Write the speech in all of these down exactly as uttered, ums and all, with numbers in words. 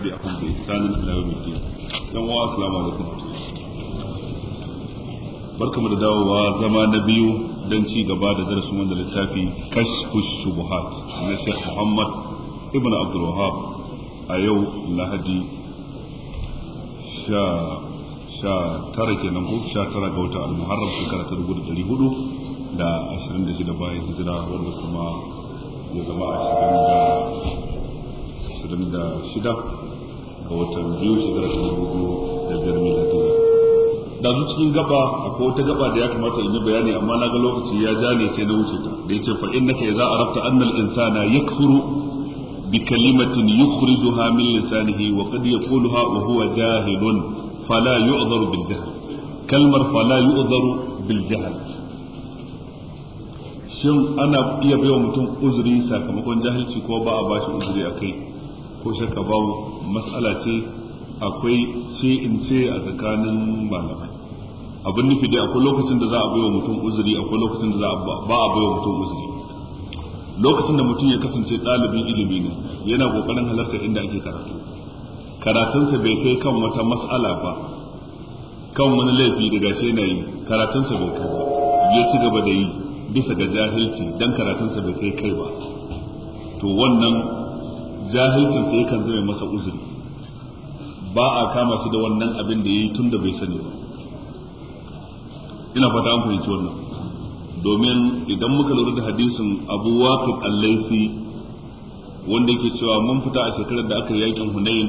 تبعهم بإحسان إلى يوم الدين. يوم السلام عليكم. barkamu da dawowa zama na biyu don ci gaba da darasin wanda littafi kashfu shubuhat na Sheikh Muhammad ibn Abdul Wahhab a yau Lahadi sha sha tara kenan ko sha tara ga watan Al-Muharram shekara ta dubu da ɗari hudu da ashirin da shida bayan hijira wanda kuma ya zama ashirin da ashirin da shida ga watan biyu shekara ta dubu da biyar miladiya. Da zu cikin gaba akwai wata gaba da ya kamata in yi bayani amma na ga lokaci ya ja ne sai na wuce ta da yace fa innaka idza arafta anna al-insana yakfuru bi kalimatin yukhrijuha min lisanihi wa qad yaquluha wa huwa jahilun fala yu'dharu bil jahl. kalmar fala yu'dharu bil jahl shin ana iya baiwa mutum uzuri sakamakon jahilci ko ba a bashi uzuri akai ko shakka babu mas'ala ce akwai ce in ce a tsakanin malamai. abin nufi dai akwai lokacin da za a baiwa mutum uzuri akwai lokacin da za a ba a baiwa mutum uzuri. lokacin da mutum ya kasance ɗalibin ilimi ne yana kokarin halarta inda ake karatu karatunsa bai kai kan wata mas'ala ba kan wani laifi da gashi yana yi karatunsa bai kai ba ya ci gaba da yi bisa ga jahilci dan karatunsa bai kai kai ba to wannan jahilcin sai yakan zama masa uzuri ba a kama shi da wannan abin da yayi tun da bai sani ba. ina fata an fahimci wannan domin idan muka lura da hadisin Abu Waqid al-Laythi wanda yake cewa mun fita a shekarar da aka yi yakin Hunain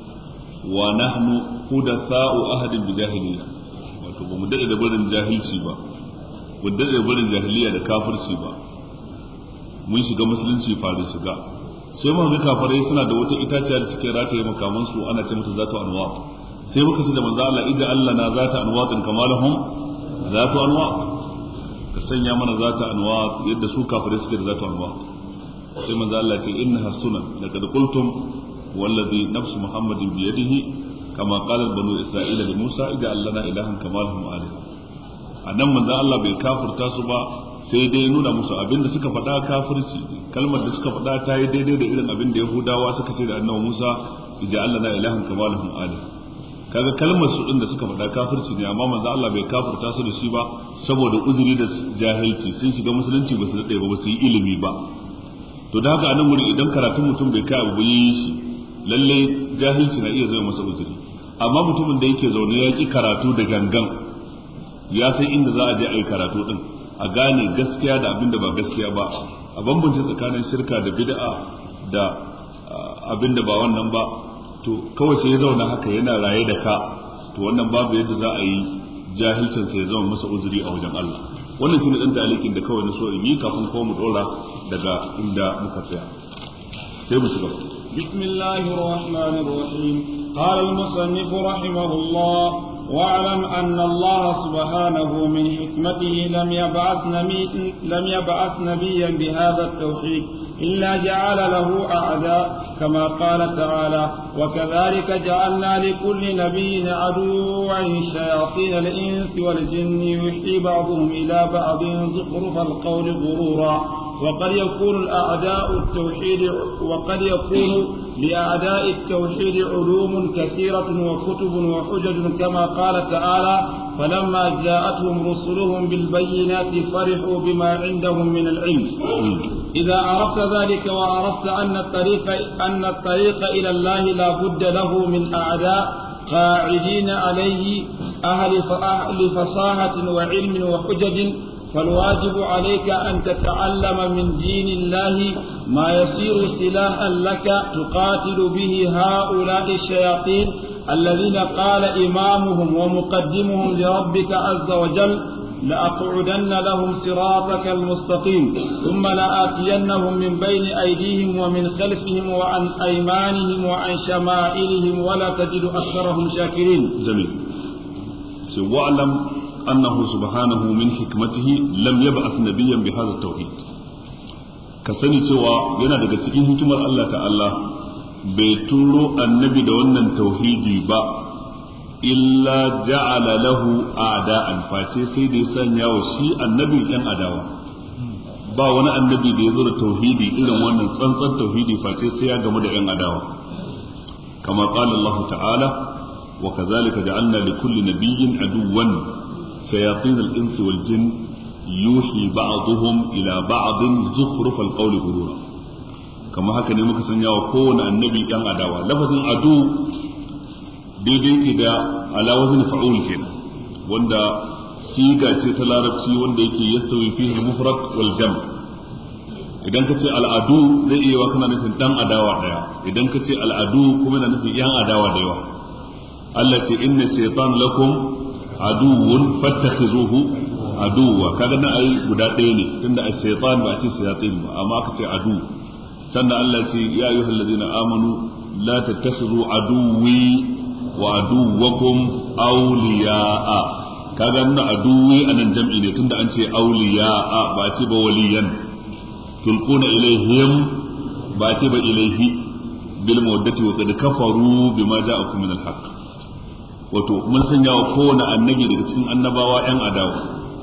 wa nahnu hudatha'u ahadin bi jahiliya wato ba mu dade da barin jahilci ba mu dade da barin jahiliya da kafirci ba mun shiga musulunci fara shiga sai muka ga kafirai suna da wata itaciya da suke rataye makaman su ana ce mata zatu anwa sai muka ce da manzo Allah ija Allah na zata anwatin kamalahum zatu anwa ka sanya mana zatu anwa yadda su kafirai suke da zatu anwa sai manzo Allah ce innaha sunan laqad qultum wallazi nafsu muhammadin bi yadihi kama qala banu isra'ila li musa ija allana ilahan kamalahum alayhi. anan manzo Allah bai kafirta su ba sai dai nuna musu abinda suka faɗa kafirci kalmar da suka faɗa ta yi daidai da irin abin da yahudawa suka ce da annabi musa ija allana ilahan kamalahum alayhi. kaga kalmar su din da suka faɗa kafirci ne amma manzo Allah bai kafirta su da shi ba saboda uzuri da jahilci sun shiga musulunci ba su dade ba ba su yi ilimi ba. to da haka anan gurin idan karatun mutum bai kai abu yi shi lalle jahilci na iya zama masa uzuri amma mutumin da yake zaune ya ki karatu da gangan ya san inda za a je a yi karatu din a gane gaskiya da abin da ba gaskiya ba a bambance tsakanin shirka da bid'a da abin da ba wannan ba to kawai sai ya zauna haka yana raye da ka to wannan babu yadda za a yi jahilcin sai ya zama masa uzuri a wajen Allah. wannan shine dan talikin da kawai na so in yi kafin ko mu dora daga inda muka tsaya sai mu shiga. bismillahir rahmanir rahim qala al-musannif rahimahullah واعلم أن الله سبحانه من حكمته لم يبعث نبي لم يبعث نبيا بهذا التوحيد إلا جعل له أعداء كما قال تعالى وكذلك جعلنا لكل نبي عدوا شياطين الإنس والجن يوحي بعضهم إلى بعض زخرف القول غرورا وقد يكون الأعداء التوحيد وقد يكون لأعداء التوحيد علوم كثيرة وكتب وحجج كما قال تعالى فلما جاءتهم رسلهم بالبينات فرحوا بما عندهم من العلم. إذا عرفت ذلك وعرفت أن الطريق أن الطريق إلى الله لا بد له من أعداء قاعدين عليه أهل أهل فصاحة وعلم وحجج فالواجب عليك أن تتعلم من دين الله ما يصير سلاحا لك تقاتل به هؤلاء الشياطين الذين قال إمامهم ومقدمهم لربك عز وجل لأقعدن لهم صراطك المستقيم ثم لآتينهم من بين أيديهم ومن خلفهم وعن أيمانهم وعن شمائلهم ولا تجد أكثرهم شاكرين. جميل. واعلم أنه سبحانه من حكمته لم يبعث نبيا بهذا التوحيد. كسني سوى ينا daga cikin hikimar Allah ta'ala bai turo annabi da wannan tauhidi ba illa ja'ala lahu a'da'an face sai da ya sanya wa shi annabi yan adawa ba wani annabi da ya zo da tauhidi irin wannan tsantsan tauhidi face sai ya gamu da yan adawa kama qala Allah ta'ala wa kadhalika ja'alna likulli nabiyyin aduwwan shayatin al-insi wal jinn yuhi ba'dhum ila ba'din zukhruf al-qawli ghurura. Kama haka ne muka sanya wa kowane annabi yan adawa. Lafazin adu daidai ke da ala wazn fa'ul kenan, wanda siga ce ta larabci wanda yake yastawi fihi al-mufrad wal jam'. Idan ka ce al'adu zai iya wa kana nufin dan adawa daya, idan ka ce al'adu kuma na nufin yan adawa da yawa. Allah ce inna shaytan lakum aduwwun fattakhizuhu aduwwa, kaga na ai guda ɗaya ne tunda ash-shaytan ba a ce shayatin ba, amma aka ce adu. sannan Allah ce ya ayyuhal ladina amanu la tattakhidhu aduwwi wa aduwwakum awliya'a, kaga na aduwwi anan jam'i ne tunda an ce awliya'a ba a ce ba waliyan. tulquna ilaihim ba ce ba ilaihi bil mawaddati wa qad kafaru bima ja'akum min al-haqq. wato mun sanya wa kowane annabi daga cikin annabawa yan adawa,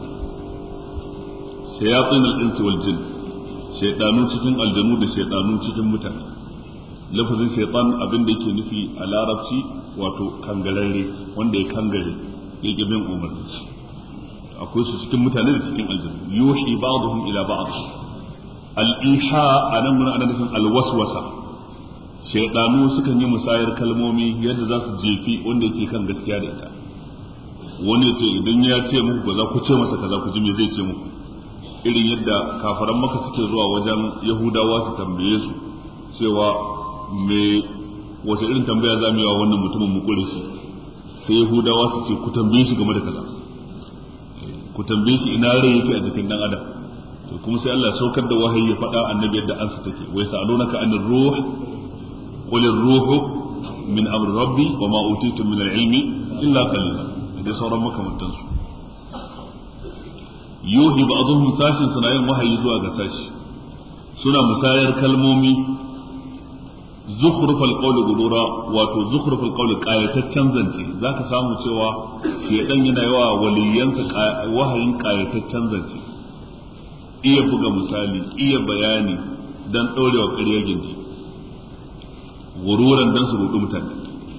shayatin al-insi wal jinn, shaydanu cikin aljanu da shaydanu cikin mutane. lafazin shaytan abin da yake nufi a larabci wato kangararre, wanda ya kangare yake bin umarni. akwai su cikin mutane da cikin aljanu. yuhi ba'dhum ila ba'd. al-iha anan mun ana nufin al-waswasa. shaydanu sukan yi musayar kalmomi yadda za su jefi wanda yake kan gaskiya da ita. wani ya ce idan ya ce muku ba za ku ce masa kaza, ku ji me zai ce muku. irin yadda kafaran maka suke zuwa wajen yahudawa su tambaye su cewa me wace irin tambaya za mu yi wa wannan mutumin mu kure shi, sai yahudawa su ce ku tambaye shi game da kaza, ku tambaye shi ina rai yake a jikin dan adam. to kuma sai Allah saukar da wahayi ya faɗa annabi yadda ansa take. wai sa'alunaka anir ruh qul ar-ruh min amri rabbi wa ma utitum min al-ilmi illa qalila, da sauran makamantan su. yuhi ba'dhum sashin suna yin wahayi zuwa ga sashi, suna musayar kalmomi. zukhrufal qawli gurura, wato zukhrufal qawli qayataccen zance. zaka samu cewa shedan yana yawa waliyansa wahayin qayataccen zance, iya buga misali, iya bayani dan dorewa ƙarya gindi, gururan dan su rudu mutane.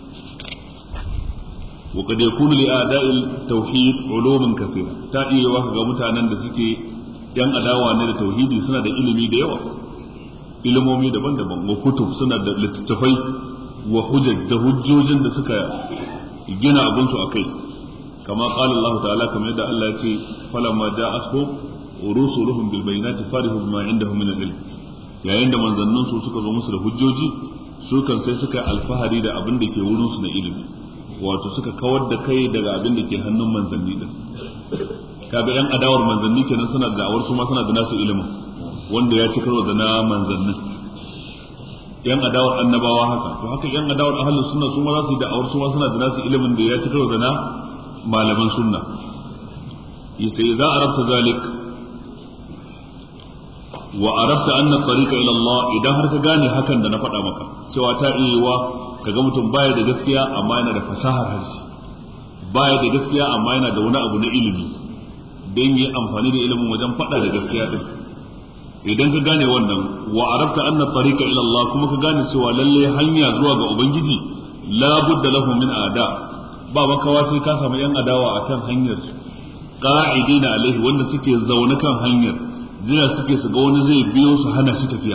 wa kad yakunu li a'da'il tauhid ulumun kathira, ta iya wa ga mutanen da suke yan adawa ne da tauhidi suna da ilimi da yawa, ilimomi daban-daban. wa kutub, suna da littattafai, wa hujjaj, da hujjojin da suka gina abin su akai. kama qala Allah ta'ala, kamar yadda Allah ya ce falamma ja'atuhum rusuluhum bil bayyinati farihu bima indahum min al-ilm, yayin da manzannin su suka zo musu da hujjoji, su kan sai suka alfahari da abin da ke wurin su na ilimi, wato suka kawar da kai daga abin da ke hannun manzanni din. kaga yan adawar manzanni kenan suna da da'awar su ma suna da nasu ilimin wanda ya ci karo da na manzannin. yan adawar annabawa haka, to haka yan adawar ahlus sunna su ma za su yi da'awar su ma suna da nasu ilimin da ya ci karo da na malaman sunna. yace idza arabta zalik wa arabta anna tariqa ila Allah, idan har ka gane hakan da na faɗa maka cewa ta iyawa kaga mutum baya da gaskiya amma yana da fasahar harshe, baya da gaskiya amma yana da wani abu na ilimi dan yi amfani da ilimin wajen faɗa da gaskiya din. idan ka gane wannan, wa arabta anna tariqa ila Allah, kuma ka gane cewa lalle hanya zuwa ga ubangiji la budda lahu min ada, ba makawa sai ka samu yan adawa akan hanyar su, qa'idina alaihi, wanda suke zaune kan hanyar jira suke su ga wani zai biyo su hana shi tafiya.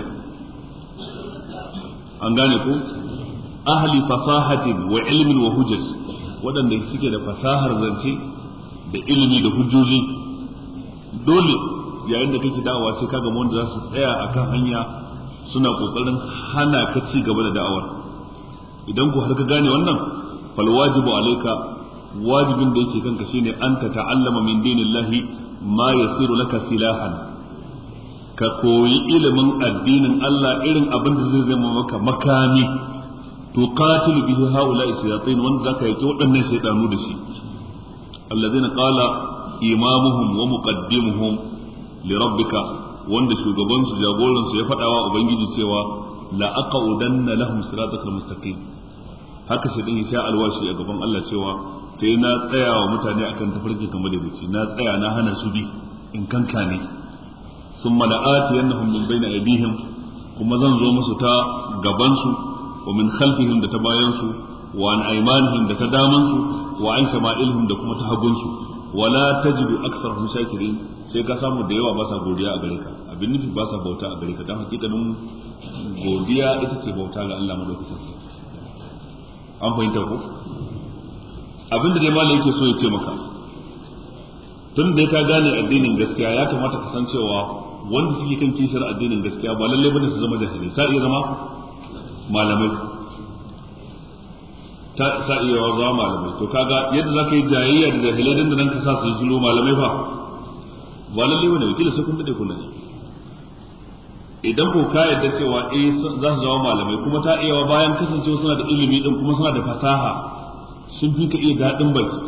an gane ko ahli fasahatin wa ilmin wa hujjaj, waɗanda suke da fasahar zance da ilimi da hujjoji. dole yayin da kake da'awa sai kaga wanda za su tsaya akan hanya suna kokarin hana ka ci gaba da da'awar. idan ku har ka gane wannan, fal wajibu alayka, wajibin da yake kanka shine an ta ta'allama min dinillahi ma yasiru laka silahan, ka koyi ilimin addinin Allah irin abin da zai zama maka makami, tuqatilu bihi haula'i shayatin, wanda zaka yake waɗannan shaydanu da shi. alladhina qala imamuhum wa muqaddimuhum li rabbika, wanda shugaban su jagoran su ya faɗawa ubangiji cewa la aqudanna lahum siratal mustaqim. haka shi din sha alwashi a gaban Allah cewa sai na tsaya wa mutane akan tafarki kamar da dace, na tsaya na hana su bi in kanka ne. thumma la'atiyannahum min bayni aydihim, kuma zan zo musu ta gaban su wa min khalfihim da ta bayan su wa an aymanihim da ta daman su wa an shama'ilhim da kuma ta hagun su wala tajidu aksarahum shakirin sai ka samu da yawa ba sa godiya a gare ka abin nufi ba sa bauta a gare ka dan hakikanin godiya ita ce bauta ga Allah madaukakin sarki an fahimta ko abin da dai malai yake so ya ce maka tun da ka gane addinin gaskiya ya kamata ka san cewa wanda suke kan kishar addinin gaskiya ba lalle bane su zama jahilai sa iya zama malamai ta sa iya zama malamai to kaga yadda zaka yi jayayya da jahilai dan nan ka sa su yi shiru malamai fa ba lalle bane kila sai kun dade kun ne idan ko ka yadda cewa eh za su zama malamai kuma ta iya bayan kasancewa suna da ilimi din kuma suna da fasaha sun fi ka iya dadin baki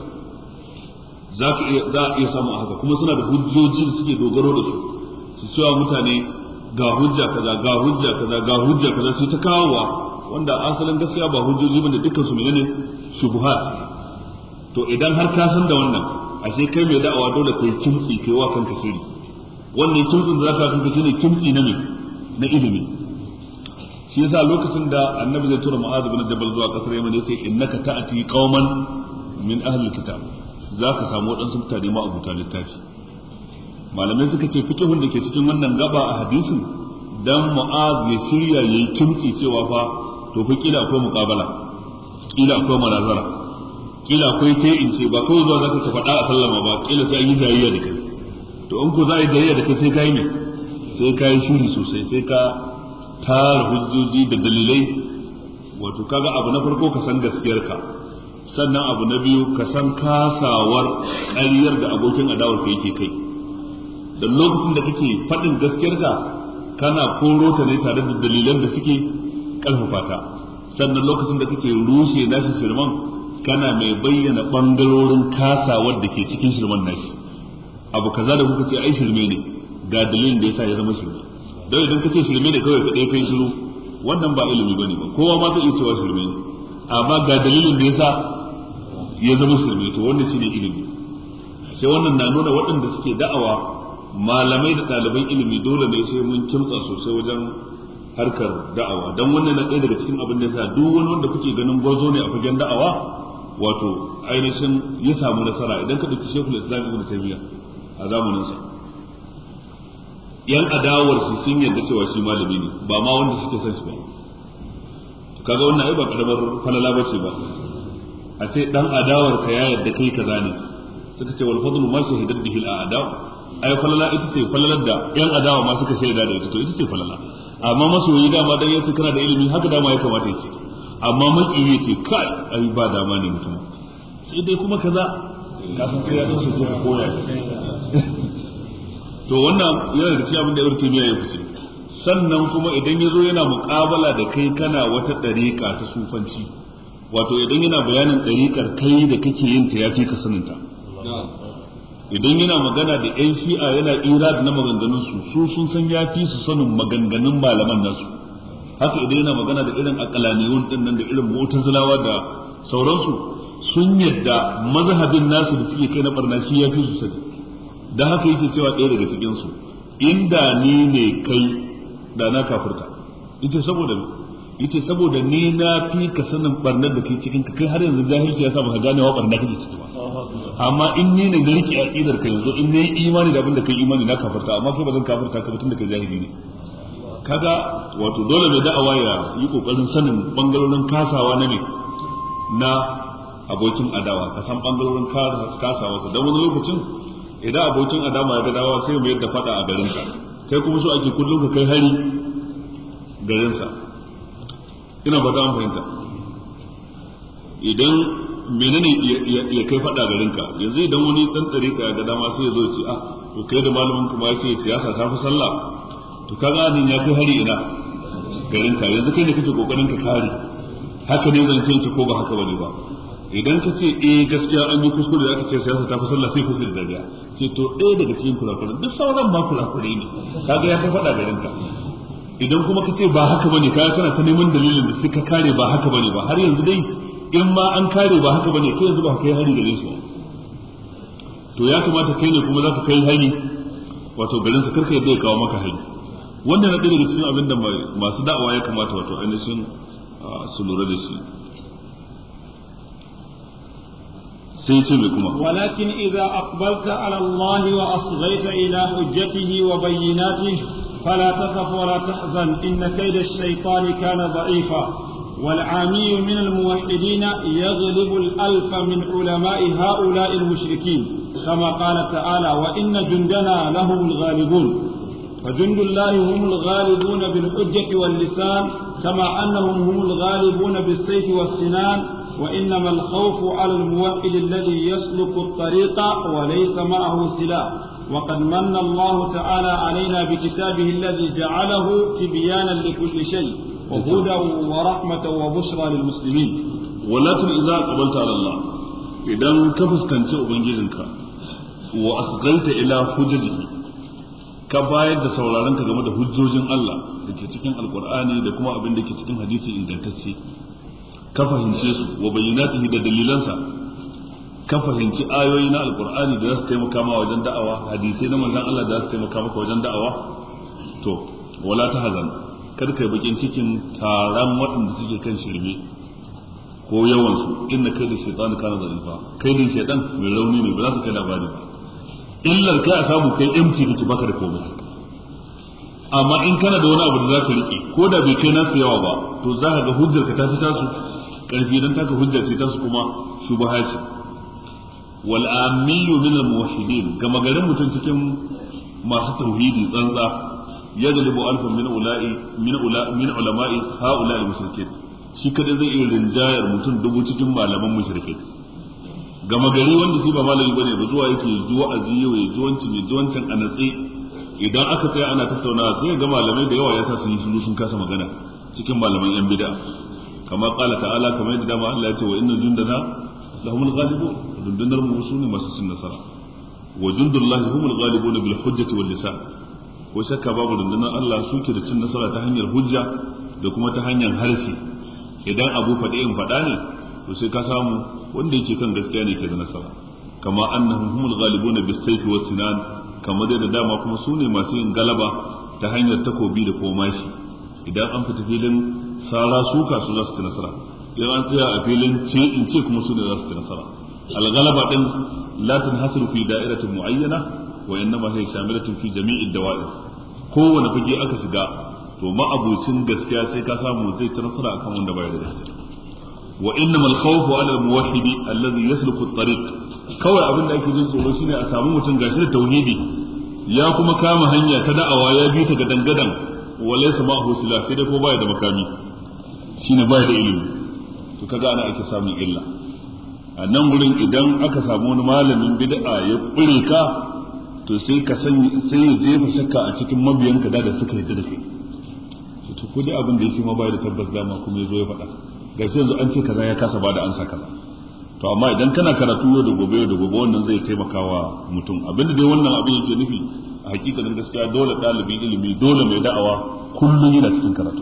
za ka iya za a iya samu haka kuma suna da hujjoji da suke dogaro da su su cewa mutane ga hujja kaza ga hujja kaza ga hujja kaza sai ta kawowa wanda asalin gaskiya ba hujjoji bane dukkan su menene shubuhat to idan har ka san da wannan ashe kai mai da'awa dole kai kimtsi kai wa kanka shiri wannan kimtsin da zaka kanka shine kimtsi na me na ilimi shi yasa lokacin da annabi zai tura mu'adh bin jabal zuwa kasar yaman yace innaka ta'ati qauman min ahli kitab zaka samu wadansu mutane ma abuta littafi malamai suka ce fikihun da ke cikin wannan gaba a hadisin dan mu'adh ya shirya yayi kimtsi cewa fa to fa kila akwai muqabala kila akwai manazara kila akwai sai in ce ba kawai zuwa zaka ta faɗa a sallama ba kila sai an yi jayayya da kai to in ko za a yi jayayya da kai sai kai ne sai kai shiri sosai sai ka tara hujjoji da dalilai wato kaga abu na farko ka san gaskiyarka sannan abu na biyu ka san kasawar ƙaryar da abokin adawar ka yake kai da lokacin da kake faɗin gaskiyarka kana koro ta ne tare da dalilan da suke ƙarfafa ta sannan lokacin da kake rushe nashi shirman kana mai bayyana bangarorin kasawar da ke cikin shirman nashi abu kaza da kuka ce ai shirme ne ga dalilin da yasa ya zama shirme don idan ka ce shirme ne kawai kaɗai kai shiru wannan ba ilimi bane ba kowa ma zai iya cewa shirme ne amma ga dalilin da yasa ya zama shirme to wannan shine ilimi sai wannan na nuna waɗanda suke da'awa malamai da ɗaliban ilimi dole ne sai mun kimtsa sosai wajen harkar da'awa don wannan na ɗaya daga cikin abin da yasa duk wani wanda kuke ganin gwazo ne a fagen da'awa wato ainihin ya samu nasara idan ka ɗauki shekul islam ibn taymiya a zamaninsa yan adawar su sun yarda cewa shi malami ne ba ma wanda suke son shi ba to kaga wannan ai ba karamar falala bace ba a ce dan adawar ka ya yarda kai kaza ne suka ce wal fadlu ma shahidat bihi al a'da ai falala ita ce falalar da yan adawa ma suka shaida da ita to ita ce falala amma masoyi dama dan yace kana da ilimi haka dama ya kamata yace amma makiyi yace kai ai ba dama ne mutum sai dai kuma kaza ka san sai ya dan su ko koya to wannan yana da cikin abin da Ibn Taymiyyah ya fice sannan kuma idan yazo yana muƙabala da kai kana wata dariƙa ta sufanci wato idan yana bayanin dariƙar kai da kake yin ta yafi ka saninta idan yana magana da yan shi'a yana irad na maganganun su su sun san yafi su sanin maganganun malaman nasu haka idan yana magana da irin aqlaniyun din nan da irin mu'tazilawa da sauransu sun yadda mazhabin nasu da suke kai na barna shi yafi su sani dan haka yake cewa ɗaya daga cikin su inda ni ne kai da na kafirta yace saboda yace saboda ni na fi ka sanin barnar da ke cikin ka kai har yanzu jahilci ya sa baka gane wa barnar kake ciki ba amma in ni ne da rike aqidar ka yanzu in ne imani da abin da kai imani na kafirta amma kai ba zan kafirta ka ba tun da kai jahili ne kaga wato dole mai da'awa ya yi kokarin sanin bangarorin kasawa na ne na abokin adawa ka san bangarorin kasawa sa dan wani lokacin idan abokin adawa ya ga dawa sai mai yadda fada a garin ka kai kuma so ake kullum ka kai hari garin sa ina ba za mu fahimta idan menene ya kai fada garin ka yanzu idan wani dan tsare ka ga dama sai ya zo ce ah to kai da malamin kuma ya ce siyasa ta fi sallah to kaga nan ya kai hari ina garin ka yanzu kai ne kake kokarin ka kare haka ne zance ki ko ba haka bane ba idan ka ce eh gaskiya an yi kuskure da aka ce siyasa ta fi sallah sai kuskure da dariya ce to ɗaya daga cikin kurakuran duk sauran ba kurakure ne kaga ya kai fada garin ka idan kuma ka ce ba haka bane kaga kana ta neman dalilin da suka kare ba haka bane ba har yanzu dai in ma an kare ba haka bane kai yanzu ba kai hari gare su to ya kamata kai ne kuma zaka kai hari wato garin sa karka yadda ya kawo maka hari wannan na ɗaya daga cikin abin da masu da'awa ya kamata wato ainihin su lura da shi. sai ce mai kuma walakin idza aqbalta ala Allah wa asghayta ila hujjatihi wa bayyinatihi fala takhaf wa la tahzan inna kayda ash-shaytani kana da'ifa والعامي من الموحدين يغلب الألف من علماء هؤلاء المشركين كما قال تعالى وإن جندنا لهم الغالبون فجند الله هم الغالبون بالحجة واللسان كما أنهم هم الغالبون بالسيف والسنان وإنما الخوف على الموحد الذي يسلك الطريق وليس معه سلاح وقد من الله تعالى علينا بكتابه الذي جعله تبيانا لكل شيء وهدى ورحمة وبشرى للمسلمين. ولكن إذا قبلت على الله إذا كفز كنت أبنجزنك وأصغيت إلى حججه كبايد سولارنك game da hujjojin Allah da ke cikin Alƙur'ani da kuma abin da ke cikin hadisi ingantacce ka fahimce su wa bayyinatihi da dalilansa ka fahimci ayoyi na Alƙur'ani da za su taimaka maka wajen da'awa hadisai na manzon Allah da za su taimaka maka wajen da'awa to wala tahzan kada kai bakin cikin taron waɗanda suke kan shirme ko yawansu inna kai da shaitan kana zalifa kai da shaitan mai rauni ne ba za su kai labari ba illar kai a samu kai empty kake baka da komai amma in kana da wani abu da zaka rike ko da bai kai nasu yawa ba to za ka ga hujjar ka ta fi tasu karfi dan taka hujjar ce tasu kuma shubha ce wal amiyyu min al muwahhidin gama garin mutum cikin masu tauhidi tsantsa يغلب ألف من أولاء من أولاء من علماء هؤلاء المشركين shi kada zai iya rinjayar mutum dubu cikin malaman mushrikai gama gari wanda shi ba malami bane ba zuwa yake zuwa aziyo ya zuwanci mai zuwancin a natsi idan aka tsaya ana tattaunawa sai ga malamai da yawa yasa sun yi shiru sun kasa magana cikin malaman yan bid'a kama qala ta'ala kamar yadda dama Allah ya ce wa inna jundana lahumul ghalibun dundunar mu su ne masu cin nasara wa jundullahi humul ghalibun bil hujjati wal lisan ko shakka babu rundunar Allah suke da cin nasara ta hanyar hujja da kuma ta hanyar harshe idan abu faɗi in faɗa ne to sai ka samu wanda yake kan gaskiya ne ke da nasara kama annahum humul ghalibuna bis sayfi was sinan kama da dama kuma su ne masu yin galaba ta hanyar takobi da komashi idan an fita filin sara suka su za su ci nasara idan an tsaya a filin ce in ce kuma su ne za su ci nasara al galaba din la tanhasiru fi da'iratin muayyana wa innama hiya shamilatun fi jami'id dawa'ir kowane fage aka shiga to ma'abucin gaskiya sai ka samu zai ci nasara akan wanda bai da gaskiya wa innamal khawfu 'ala al-muwahhid alladhi yasluku at-tariq kawai abin da ake jin tsoro shine a samu mutum gashi da tauhidi ya kuma kama hanya ta da'awa ya bi ta ga dangadan walaysa ma'ahu silah sai dai ko bai da makami shine bai da ilimi to kaga ana ake samun illa a nan gurin idan aka samu wani malamin bid'a ya kure ka to sai ka san sai ya jefa shakka a cikin mabiyanka da da suka yadda da kai to ko dai abin da yake ma bai da tabbas dama kuma yazo ya faɗa gashi yanzu an ce kaza ya kasa bada ansa kaza to amma idan kana karatu yau da gobe da gobe wannan zai taimaka wa mutum abinda dai wannan abin yake nufi a hakikanin gaskiya dole ɗalibin ilimi dole mai da'awa kullum yana cikin karatu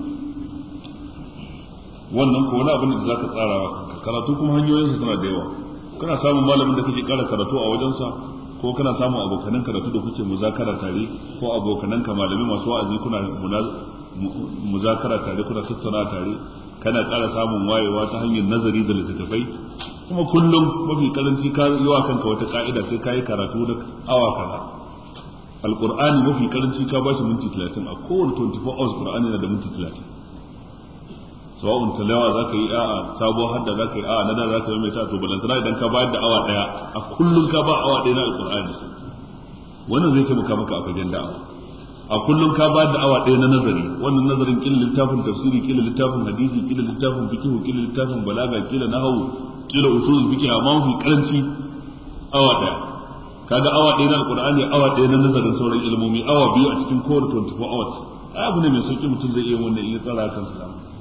wannan ko wani abin da zaka tsara karatu kuma hanyoyinsa suna da yawa kana samun malamin da kake ƙara karatu a wajensa ko kana samun abokanan karatu da kuke muzakara tare ko abokanan ka malami masu wa'azi kuna muzakara tare kuna tattauna tare kana ƙara samun wayewa ta hanyar nazari da littattafai kuma kullum mafi karanci ka yi wa kanka wata ka'ida sai ka yi karatu da awa kaza alqur'ani mafi karanci ka bashi minti talatin a kowane twenty-four hours qur'ani na da minti talatin sawa'un talawa zaka yi a'a sabuwar hadda zaka yi a'a nada zaka yi mai ta to balantana idan ka bayar da awa daya a kullum ka ba awa daya na alqur'ani wannan zai taimaka maka a fagen da'awa a kullum ka bayar da awa daya na nazari wannan nazarin kila littafin tafsiri kila littafin hadisi kila littafin fiqh kila littafin balaga kila nahwu kila usul fiqh amma mafi karanci awa daya kaga awa daya na alqur'ani awa daya na nazarin sauran ilmomi awa biyu a cikin kowace twenty-four hours abu ne mai sauki mutum zai iya wannan iya tsara kansa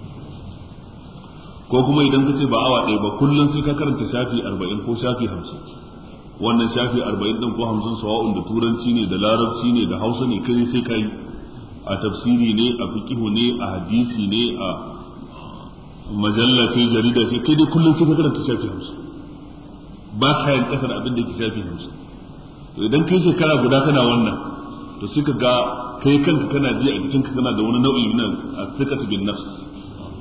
ko kuma idan ka ce ba awa ɗaya ba kullum sai ka karanta shafi arba'in ko shafi hamsin wannan shafi arba'in ɗin ko hamsin sawa'un da turanci ne da larabci ne da hausa ne kai sai ka yi a tafsiri ne a fiqihu ne a hadisi ne a majalla ce jarida ce kai dai kullum sai ka karanta shafi hamsin ba ka yin kasar abin da ke shafi hamsin to idan kai shekara guda kana wannan to sai ka ga kai kanka kana ji a jikinka kana da wani nau'i na thiqatu bin nafs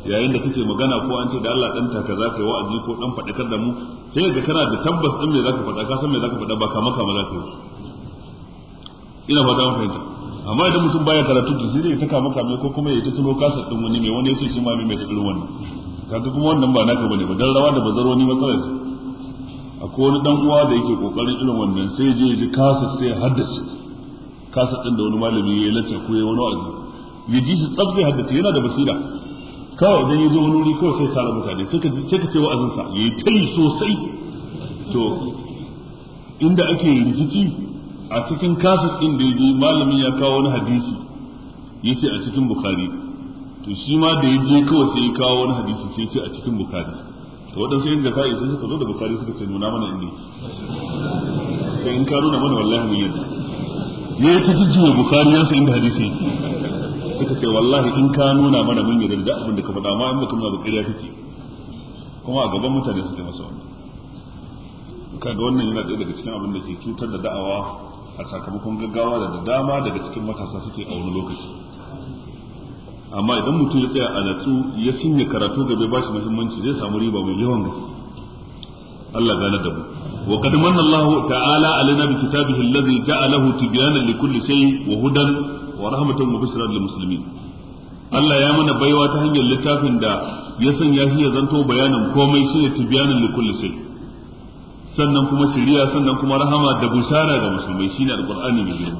yayin da kake magana ko an ce da Allah dan taka zaka yi wa'azi ko dan fadakar da mu sai ga kana da tabbas din me zaka faɗa ka san me zaka faɗa ba kama kama zaka yi ina ba za mu fahimta amma idan mutum baya karatu to sai dai ta kama kame ko kuma ya ta tuno kasa din wani mai wani ya ce shi ma mai ta irin wannan kaga kuma wannan ba naka bane ba dan rawa da bazaro ni matsalar akwai wani dan uwa da yake kokarin irin wannan sai je ji kasa sai haddace kasa din da wani malami ya lacce ko ya wani wa'azi ya ji shi tsab zai haddace yana da basira kawai idan ya zo wani wuri kawai sai tara mutane sai ka sai ka ce wa'azin sa yayi tai sosai to inda ake rikici a cikin kasa din da yaji malamin ya kawo wani hadisi yace a cikin bukhari to shi ma da yaje kawai sai ya kawo wani hadisi sai ya ce a cikin bukhari to waɗansu yin jafa'i sai suka zo da bukari suka ce nuna mana inda sai in ka nuna mana wallahi mun yadda ya yi ta jijjiwa bukari yansa inda hadisi suka ce wallahi in ka nuna mana mun yadda da abin da ka faɗa ma in baka nuna ba ƙarya kake kuma a gaban mutane suke masa wannan kaga wannan yana ɗaya daga cikin abin da ke cutar da da'awa a sakamakon gaggawa da dama daga cikin matasa suke a wani lokaci amma idan mutum ya tsaya a natsu ya sinye karatu gabe ba shi muhimmanci zai samu riba mai yawan gaske Allah gane da mu wa qad manna Allah ta'ala alaina bi kitabihi alladhi ja'alahu tibyanan li kulli shay wa hudan wa rahmatan wa bushra lil muslimin Allah ya mana baiwa ta hanyar littafin da ya sanya shi ya zanto bayanin komai shine tibyanan li kulli shay sannan kuma shiriya sannan kuma rahama da bushara ga musulmai shine alqur'ani mai girma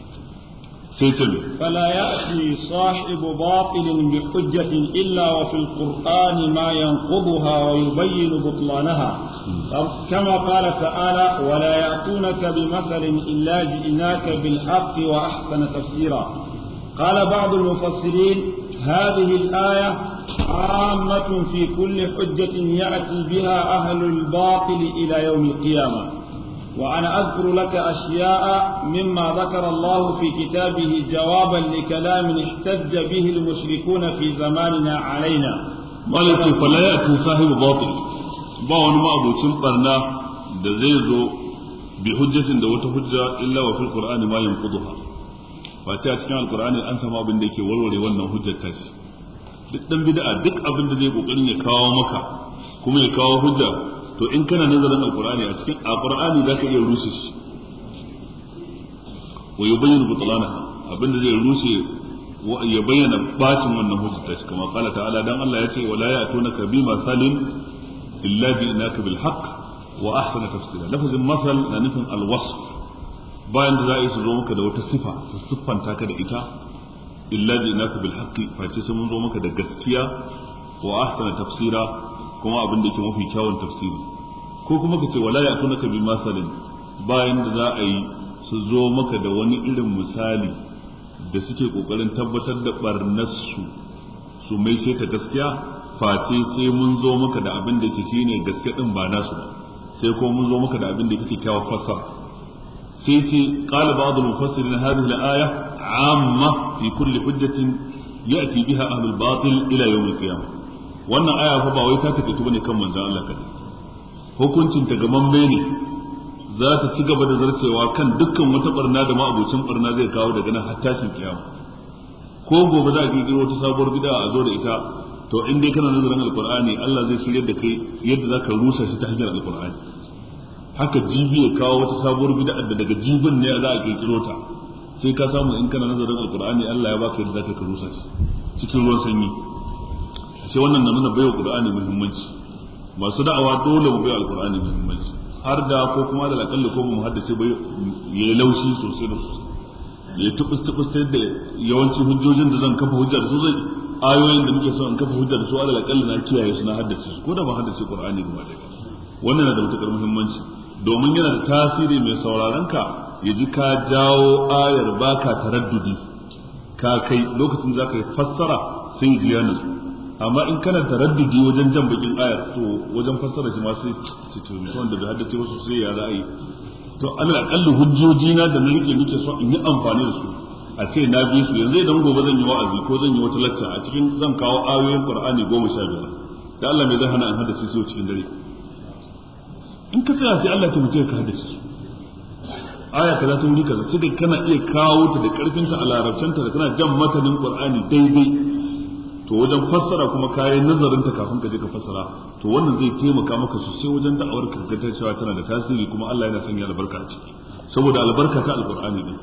فلا يأتي صاحب باطل بحجة إلا وفي القرآن ما ينقضها ويبين بطلانها كما قال تعالى ولا يأتونك بمثل إلا جئناك بالحق وأحسن تفسيرا قال بعض المفسرين هذه الآية عامة في كل حجة يأتي بها أهل الباطل إلى يوم القيامة وأنا أذكر لك أشياء مما ذكر الله في كتابه جوابا لكلام احتج به المشركون في زماننا علينا مالك فلا يأتي صاحب باطل باون ما أبو تنقرنا دزيزو بحجة دوت حجة إلا وفي القرآن ما ينقضها فأتي أتكلم القرآن أنسى ما بندك والولي وانا حجة تاش duk dan bid'a duk abin da zai kokarin ya kawo maka kuma ya kawo hujja to in kana nazarin alqur'ani a cikin alqur'ani zaka iya rushe shi wa yubayyinu butlanaha abinda zai rushe wa ya bayyana bacin wannan hujja shi kamar qala ta'ala dan Allah yace wala ya'tunaka bi masalin illa ji'naka bil haqq wa ahsana tafsira lafazin masal na nufin alwasf bayan da za a yi su zo maka da wata sifa su siffanta ka da ita illa ji'naka bil haqqi face sai mun zo maka da gaskiya wa ahsana tafsira kuma abin da yake mafi kyawun tafsiri ko kuma ka ce wala ya'tunaka bi masalin bayan da za a yi su zo maka da wani irin misali da suke kokarin tabbatar da barnarsu su mai sai ta gaskiya face sai mun zo maka da abin da yake shine gaske din ba nasu ba sai ko mun zo maka da abin da yake kyawun fassara sai ce qala ba'd al-mufassirin hadhihi al-aya 'amma fi kulli hujjatin ya'ti biha ahlul batil ila yawm al-qiyamah wannan aya fa ba wai ta take bane kan manzon Allah kadai hukuncin ta gaman ne za ta ci gaba da zarcewa kan dukkan wata barna da ma'abucin barna zai kawo daga nan har tashin kiyama ko gobe za a kirkiro wata sabuwar bid'a a zo da ita to in dai kana nazarin alqur'ani Allah zai shirye da kai yadda zaka rusa shi ta hanyar alqur'ani haka jibi ya kawo wata sabuwar bid'a da daga jibin ne za a kirkiro ta sai ka samu in kana nazarin alqur'ani Allah ya baka yadda zaka ka rusa shi cikin ruwan sanyi sai wannan na nuna baiwa qur'ani muhimmanci masu da'awa dole mu baiwa alqur'ani muhimmanci har da ko kuma da lakalli ko mu haddace bai yayi laushi sosai da sosai ya tubus tubus ta yadda yawanci hujjojin da zan kafa hujja da su zai ayoyin da muke so in kafa hujja da su ala lakalli na kiyaye su na haddace su ko da ba haddace qur'ani ba dai wannan yana da matukar muhimmanci domin yana da tasiri mai sauraron ka ya ji ka jawo ayar baka taraddudi ka kai lokacin zaka yi fassara sai ji ya nutsu amma in kana taraddudi wajen jan bakin ayar to wajen fassara shi ma sai ce to mutum da bai haddace wasu sai ya ra'ayi to alal aqallu hujjoji na da nake nake so in yi amfani da su a ce na bi su yanzu idan gobe zan yi wa'azi ko zan yi wata lacca a cikin zan kawo ayoyin Qur'ani goma sha biyar da Allah mai zai hana an haddace su cikin dare in ka tsaya sai Allah ta mutu ka haddace su aya kaza ta wuri kaza sai kana iya kawo ta da karfinta a larabcanta da kana jan matanin Qur'ani daidai to wajen fassara kuma kayan nazarin ta kafin ka je ka fassara to wannan zai taimaka maka sosai wajen da'awar ka ga cewa tana da tasiri kuma Allah yana sanya albarka a ciki saboda albarka ta alqur'ani ne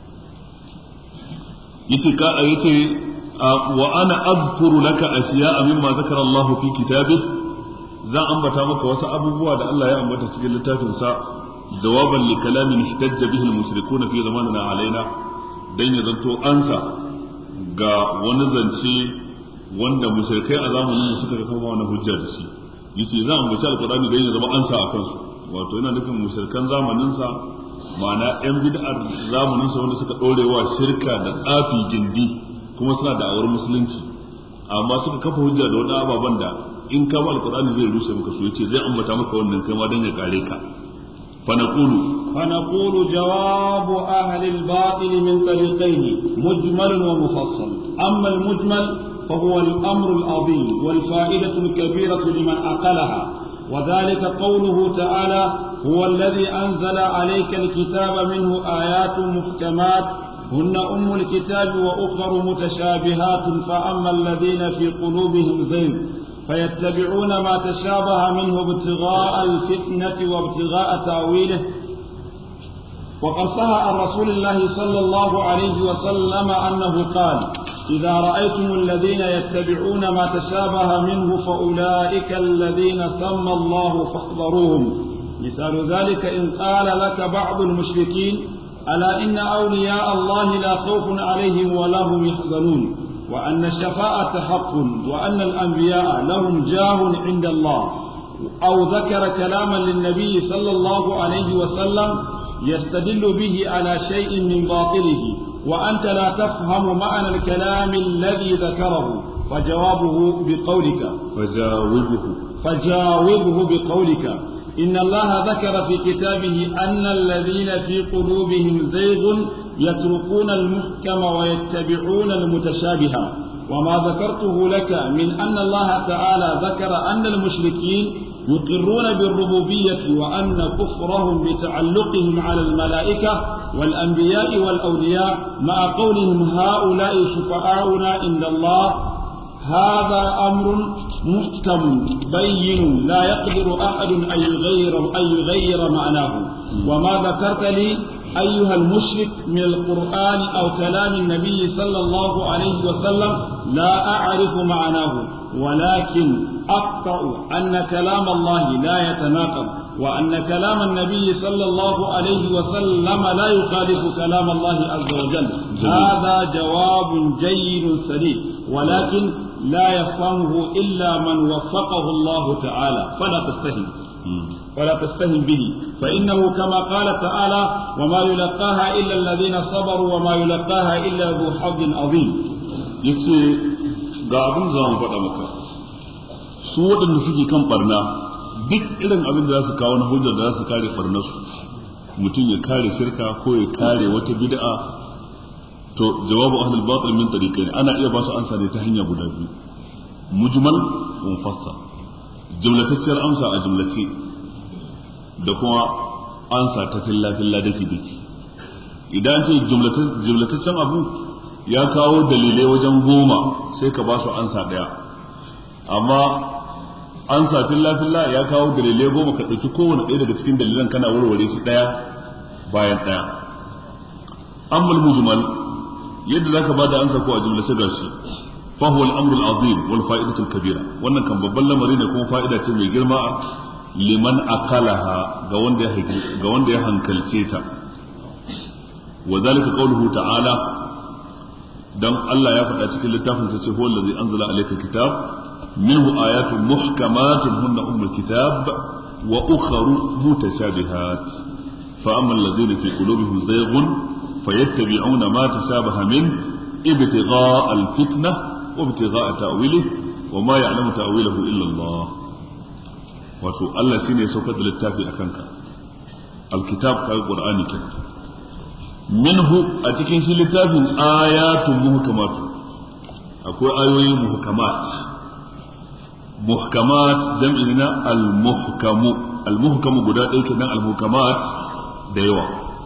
yace ka yace wa ana azkuru laka ashiya'a mimma zakara Allah fi kitabih za ambata maka wasu abubuwa da Allah ya ambata cikin littafin sa jawaban li kalamin ihtajja bihi al-mushrikun fi zamanina alaina dan ya zanto ansa ga wani zance wanda mushrikai a zamanin suka kafa wani hujja da shi yace za ambaci alqur'ani dan ya zama ansa akan su wato yana nufin mushrikan zamanin sa ma'ana yan bid'ar zamanin sa wanda suka dorewa shirka da tsafi gindi kuma suna da awar musulunci amma suka kafa hujja da wani ababan da in ka ba alqur'ani zai rushe maka su yace zai ambata maka wannan kai ma dan ya kare ka fa naqulu fa naqulu jawabu ahli al-batil min tariqayn mujmal wa mufassal amma al-mujmal فهو الأمر العظيم والفائدة الكبيرة لمن أقلها وذلك قوله تعالى هو الذي أنزل عليك الكتاب منه آيات محكمات هن أم الكتاب وأخر متشابهات فأما الذين في قلوبهم زيغ فيتبعون ما تشابه منه ابتغاء الفتنة وابتغاء تأويله وقد صح عن رسول الله صلى الله عليه وسلم أنه قال إذا رأيتم الذين يتبعون ما تشابه منه فأولئك الذين سمى الله فاحذروهم مثال ذلك إن قال لك بعض المشركين ألا إن أولياء الله لا خوف عليهم ولا هم يحزنون وأن الشفاعة حق وأن الأنبياء لهم جاه عند الله أو ذكر كلاما للنبي صلى الله عليه وسلم يستدل به على شيء من باطله وأنت لا تفهم معنى الكلام الذي ذكره فجوابه بقولك فجاوبه فجاوبه بقولك إن الله ذكر في كتابه أن الذين في قلوبهم زيغ يتركون المحكم ويتبعون المتشابه وما ذكرته لك من أن الله تعالى ذكر أن المشركين يقرون بالربوبية وأن كفرهم بتعلقهم على الملائكة والأنبياء والأولياء مع قولهم هؤلاء شفعاؤنا عند الله هذا أمر محكم بين لا يقدر أحد أن يغير, أن يغير معناه وما ذكرت لي أيها المشرك من القرآن أو كلام النبي صلى الله عليه وسلم لا أعرف معناه ولكن أقطع أن كلام الله لا يتناقض وأن كلام النبي صلى الله عليه وسلم لا يخالف كلام الله عز وجل هذا جواب جيد سليم ولكن لا يفهمه إلا من وفقه الله تعالى فلا تستهن ولا تستهن به فإنه كما قال تعالى وما يلقاها إلا الذين صبروا وما يلقاها إلا ذو حظ عظيم yace ga abin za mu faɗa maka su waɗanda suke kan barna duk irin abin da za su kawo na hujjar da za su kare barnarsu mutum ya kare shirka ko ya kare wata bid'a to jawabu ahlul batil min tariqain ana iya ba su ansa ne ta hanya guda biyu mujmal wa mufassal jumlatacciyar amsa a jumlace da kuma ansa ta filla filla dake dake idan ce jumlataccen abu ya kawo dalilai wajen goma sai ka ba su ansa daya amma ansa filla filla ya kawo dalilai goma ka dauki kowanne ɗaya daga cikin dalilan kana warware su daya bayan daya amma mujmal yadda zaka bada ansa ko a jumlace gashi fa huwa al-amru al-azim wal fa'idatu al-kabira wannan kan babban lamari ne kuma fa'ida ce mai girma liman akalaha ga wanda ya ga wanda ya hankalce ta wa zalika qawluhu ta'ala dan Allah ya faɗa cikin littafin sa ce huwa allazi anzala alayka kitab minhu ayatun muhkamatun hunna ummul kitab wa ukharu mutashabihat fa amma allazina fi qulubihim zayghun fayattabi'una ma tashabaha min ibtigha'a al-fitnah wa ibtigha'a ta'wilihi wa ma ya'lamu ta'wilahu illa Allah wato Allah shine ya saukar da littafi akan ka al-kitab kai qur'ani kenan minhu a cikin shi littafin ayatun muhkamatu akwai ayoyi muhkamat muhkamat jam'i na al-muhkamu al-muhkamu guda ɗaya kenan al-muhkamat da yawa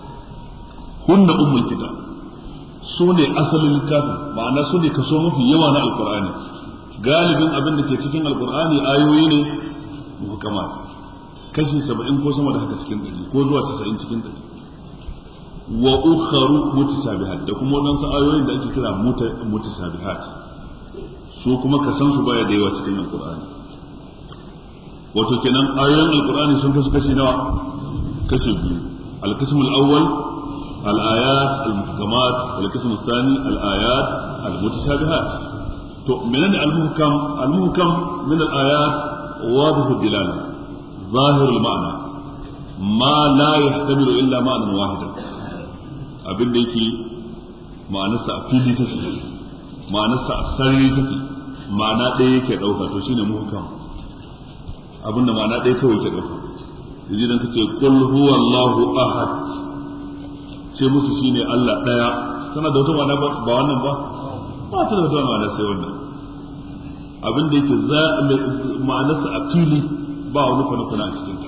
hunna ummul kitab su ne asalin littafin ma'ana su ne kaso mafi yawa na alqur'ani galibin abin da ke cikin alqur'ani ayoyi ne muhkamat kashi saba'in ko sama da haka cikin ɗari ko zuwa casa'in cikin ɗari wa ukharu mutashabihat da kuma wadansu ayoyin da ake kira mutashabihat su kuma kasan su baya da yawa cikin alqur'ani wato kenan ayoyin alqur'ani sun kasu kashi nawa kashi biyu al-qism al-awwal al-ayat al-muhkamat wal-qism ath-thani al-ayat al-mutashabihat to menene al-muhkam al-muhkam min al-ayat wadih ad-dilala zahir al-ma'na ma la yahtamilu illa ma'nan wahidan abin da yake ma'anarsa a fili take ma'anarsa a sarari take ma'ana ɗaya yake ɗauka to shine muhkam abin da ma'ana ɗaya kawai yake ɗauka yanzu idan kace qul huwallahu ahad ce musu shine Allah ɗaya tana da wata ma'ana ba wannan ba ba ta da wata ma'ana sai wannan abin da yake za ma'anarsa a fili ba wani kwana-kwana a cikin ta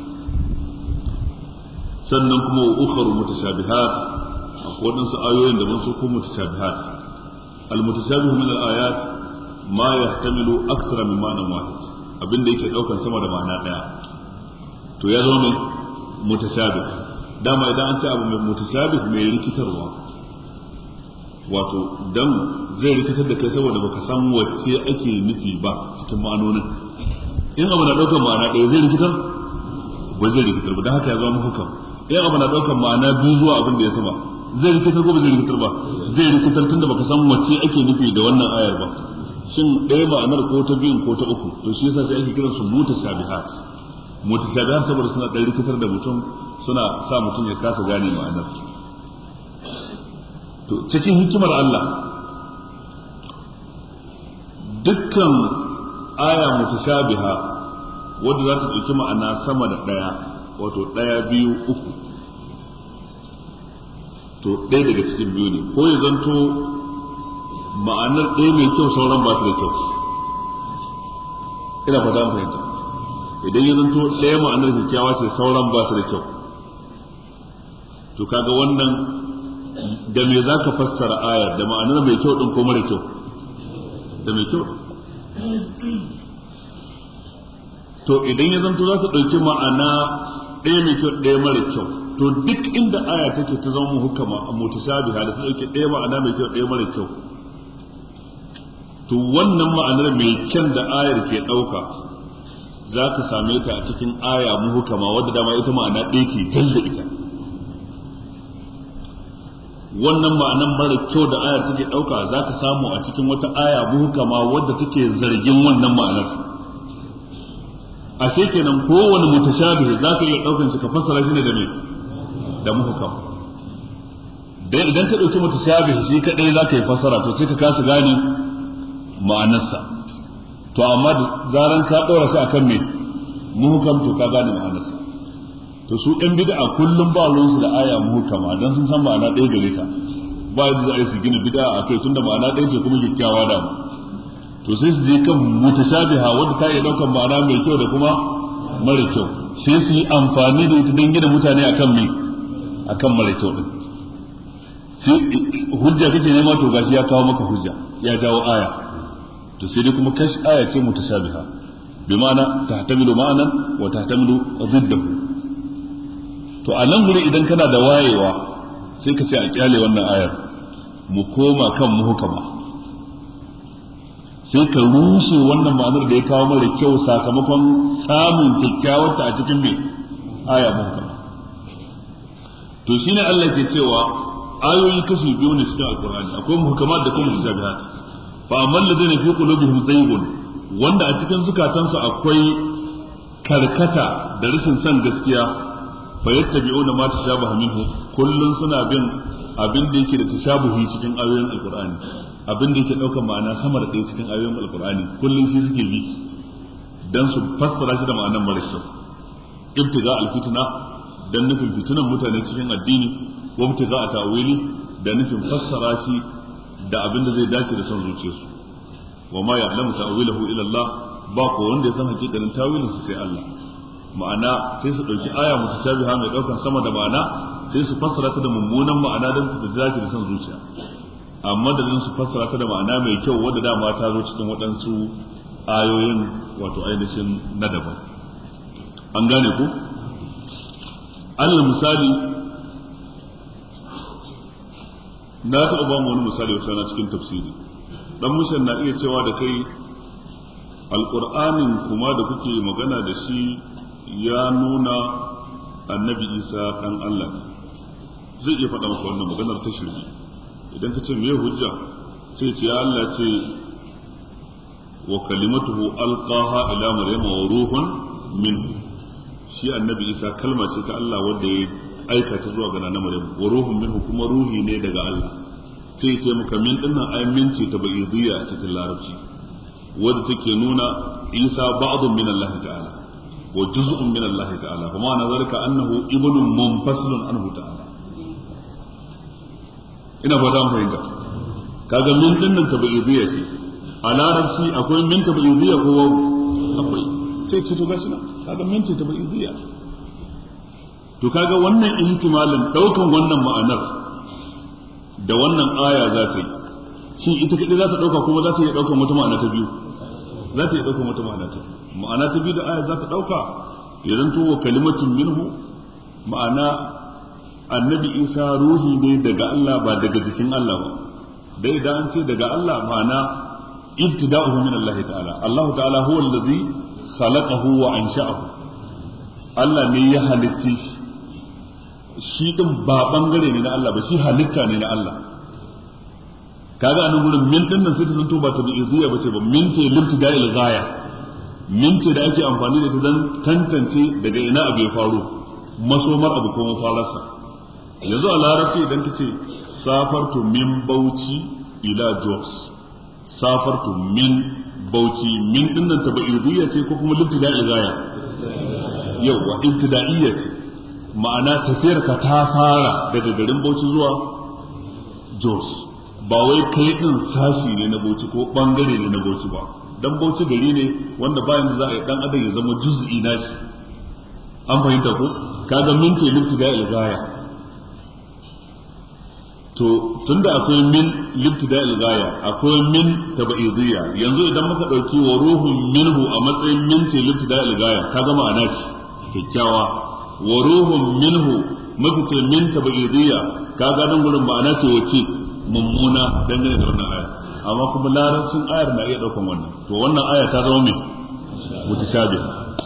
sannan kuma wa ukharu mutashabihat waɗansu ayoyin da ban su ko mutashabihat al-mutashabihu min al-ayat ma yahtamilu akthara min ma'nan wahid abinda yake daukar sama da ma'ana daya to ya zama mai mutashabih dama idan an ce abu mai mutashabih mai rikitarwa wato dan zai rikitar da kai saboda baka san wacce ake nufi ba cikin ma'anonin in abu na daukar ma'ana daya zai rikitar ba zai rikitar ba dan haka ya zama hukam in abu na daukar ma'ana biyu zuwa abin da ya sama zai rikitar ko ba zai rikitar ba zai rikitar tunda baka san wacce ake nufi da wannan ayar ba shin ɗaya ma'anar ko ta biyun ko ta uku to shi yasa sai ake kiran su mutashabihat mutashabihat saboda suna ɗan rikitar da mutum suna sa mutum ya kasa gane ma'anar to cikin hikimar Allah dukkan aya mutashabiha wadda za ta ɗauki ma'ana sama da ɗaya wato ɗaya biyu uku to ɗaya daga cikin biyu ne ko ya zanto ma'anar ɗaya mai kyau sauran ba su da kyau ina fata an fahimta idan ya zanto ɗaya ma'anar kyakkyawa ce sauran ba su da kyau to kaga wannan da me za ka fassara ayar da ma'anar mai kyau ɗin ko mara kyau da mai kyau to idan ya zanto za su ɗauki ma'ana ɗaya mai kyau ɗaya mara kyau to duk inda aya take ta zama hukama a mutashabiha da ta dauke ɗaya ma'ana mai kyau ɗaya mara kyau to wannan ma'anar mai kyan da ayar ke ɗauka za ka same ta a cikin aya muhukama wadda dama ita ma'ana ɗaya ce galla ita wannan ma'anar mara kyau da ayar take ɗauka za ka samu a cikin wata aya muhukama wadda take zargin wannan ma'anar ashe kenan kowane mutashabihi za ka iya ɗaukan shi ka fassara shi ne da me da muhkam dan idan ka dauki mutashabih shi kadai zaka yi fasara to sai ka kasa gane ma'anarsa to amma da zaran ka daura shi akan me muhkam to ka gane ma'anarsa to su ɗan bid'a kullum ba ruwan su da aya muhkama dan sun san ma'ana ɗaya gare ta ba yadda za a yi su gina bid'a akai tunda ma'ana ɗaya ce kuma kyakkyawa da to sai su je kan mutashabiha wanda ta iya daukar ma'ana mai kyau da kuma mara kyau sai su yi amfani da ita don gina mutane akan me akan mara kyau din sai hujja kake nema to gashi ya kawo maka hujja ya jawo aya to sai dai kuma kashi aya ce mutashabiha bi ma'ana tahtamilu ma'anan wa tahtamilu ziddahu to a nan guri idan kana da wayewa sai ka ce a kyale wannan ayar mu koma kan muhkama sai ka rushe wannan ma'anar da ya kawo mara kyau sakamakon samun kyakkyawar ta a cikin me aya muhkama to shine Allah ke cewa ayoyi kashi biyu ne cikin alqur'ani akwai muhkamat da kuma mutashabihat fa amman ladina fi qulubihim zaygun wanda a cikin zukatansu akwai karkata da rashin son gaskiya fa yattabi'una ma tashabaha minhu kullun suna bin abin da yake da tashabuhi cikin ayoyin alqur'ani abin da yake daukar ma'ana sama da ɗaya cikin ayoyin alqur'ani kullun shi suke bi dan su fassara shi da ma'anar mara kyau ibtiga alfitna dan nufin fitinan mutane cikin addini wa ibtiga ta'wili da nufin fassara shi da abin da zai dace da son zuciyarsu wa ma ya'lamu ta'wilahu illa Allah ba ko wanda ya san hakikanin tawilin su sai Allah ma'ana sai su dauki aya mutashabiha mai daukan sama da ma'ana sai su fassara ta da mummunan ma'ana dan ta dace da son zuciya amma da su fassara ta da ma'ana mai kyau wanda dama ta zo cikin waɗansu ayoyin wato ainihin na daban. An gane ku? alal misali na taɓa ba mu wani misali wata na cikin tafsiri. Dan mushan na iya cewa da kai alƙur'anin kuma da kuke magana da shi ya nuna annabi isa ɗan Allah ne. Zai iya faɗa maka wannan maganar ta shirme. Idan ka ce me hujja sai ce ya Allah ce wa kalimatuhu alqaha ila maryama wa ruhun minhu. Shi annabi isa kalma ce ta Allah wanda ya aika ta zuwa ga na maryam wa ruhun minhu kuma ruhi ne daga Allah. sai ce muka min dinnan ay minci ta baidiyya a cikin larabci wanda take nuna isa ba'dun min Allah ta'ala wa juz'un min Allah ta'ala kuma ana zalika annahu ibnun munfasilun anhu ta'ala. ina ba dan fahimta kaga min dinnan ta baidiyya ce a larabci akwai min ta baidiyya ko akwai sai ce to gashi na kaga min ce ta baidiyya to kaga wannan ihtimalin daukan wannan ma'anar da wannan aya za ta yi shi ita kadai za ta dauka kuma za ta iya daukan wata ma'ana ta biyu za ta iya daukan wata ma'ana ta ma'ana ta biyu da aya za ta dauka ya zanto wa kalimatun minhu ma'ana annabi isa ruhi ne daga Allah ba daga jikin Allah ba dai idan an ce daga Allah ma'ana ibtida'uhu min Allah ta'ala Allah ta'ala huwa allazi khalaqahu wa ansha'ahu Allah ne ya halitta shi din ba bangare ne na Allah ba shi halitta ne na Allah kaga anan gurin min din nan sai ta zanto ba ta bi'idiyya bace ba min ce limtida'il ghaya min ce da ake amfani da ita dan tantance daga ina abu ya faru masomar abu ko mafararsa yanzu a larabci idan ka ce safartu min bauchi ila jos safartu min bauchi min din nan ta bi'idiyya ce ko kuma limtida'il ghaya yau wa ibtida'iyya ce ma'ana tafiyar ka ta fara daga garin Bauchi zuwa Jos ba wai kai din sashi ne na Bauchi ko bangare ne na Bauchi ba dan Bauchi gari ne wanda bayan da za a yi dan adam ya zama juz'i na shi an fahimta ko kaga min ce libtida'il ghaya to tunda akwai min libtida'il ghaya akwai min tabaidiyya yanzu idan muka dauki wa ruhun minhu a matsayin min ce libtida'il ghaya kaga ma'ana ce kyakkyawa wa ruhun minhu muka ce min tabaidiyya kaga nan gurin ma'ana ce wace mummuna dangane da wannan aya amma kuma larabcin ayar na iya daukan wannan to wannan aya ta zama mai mutashabih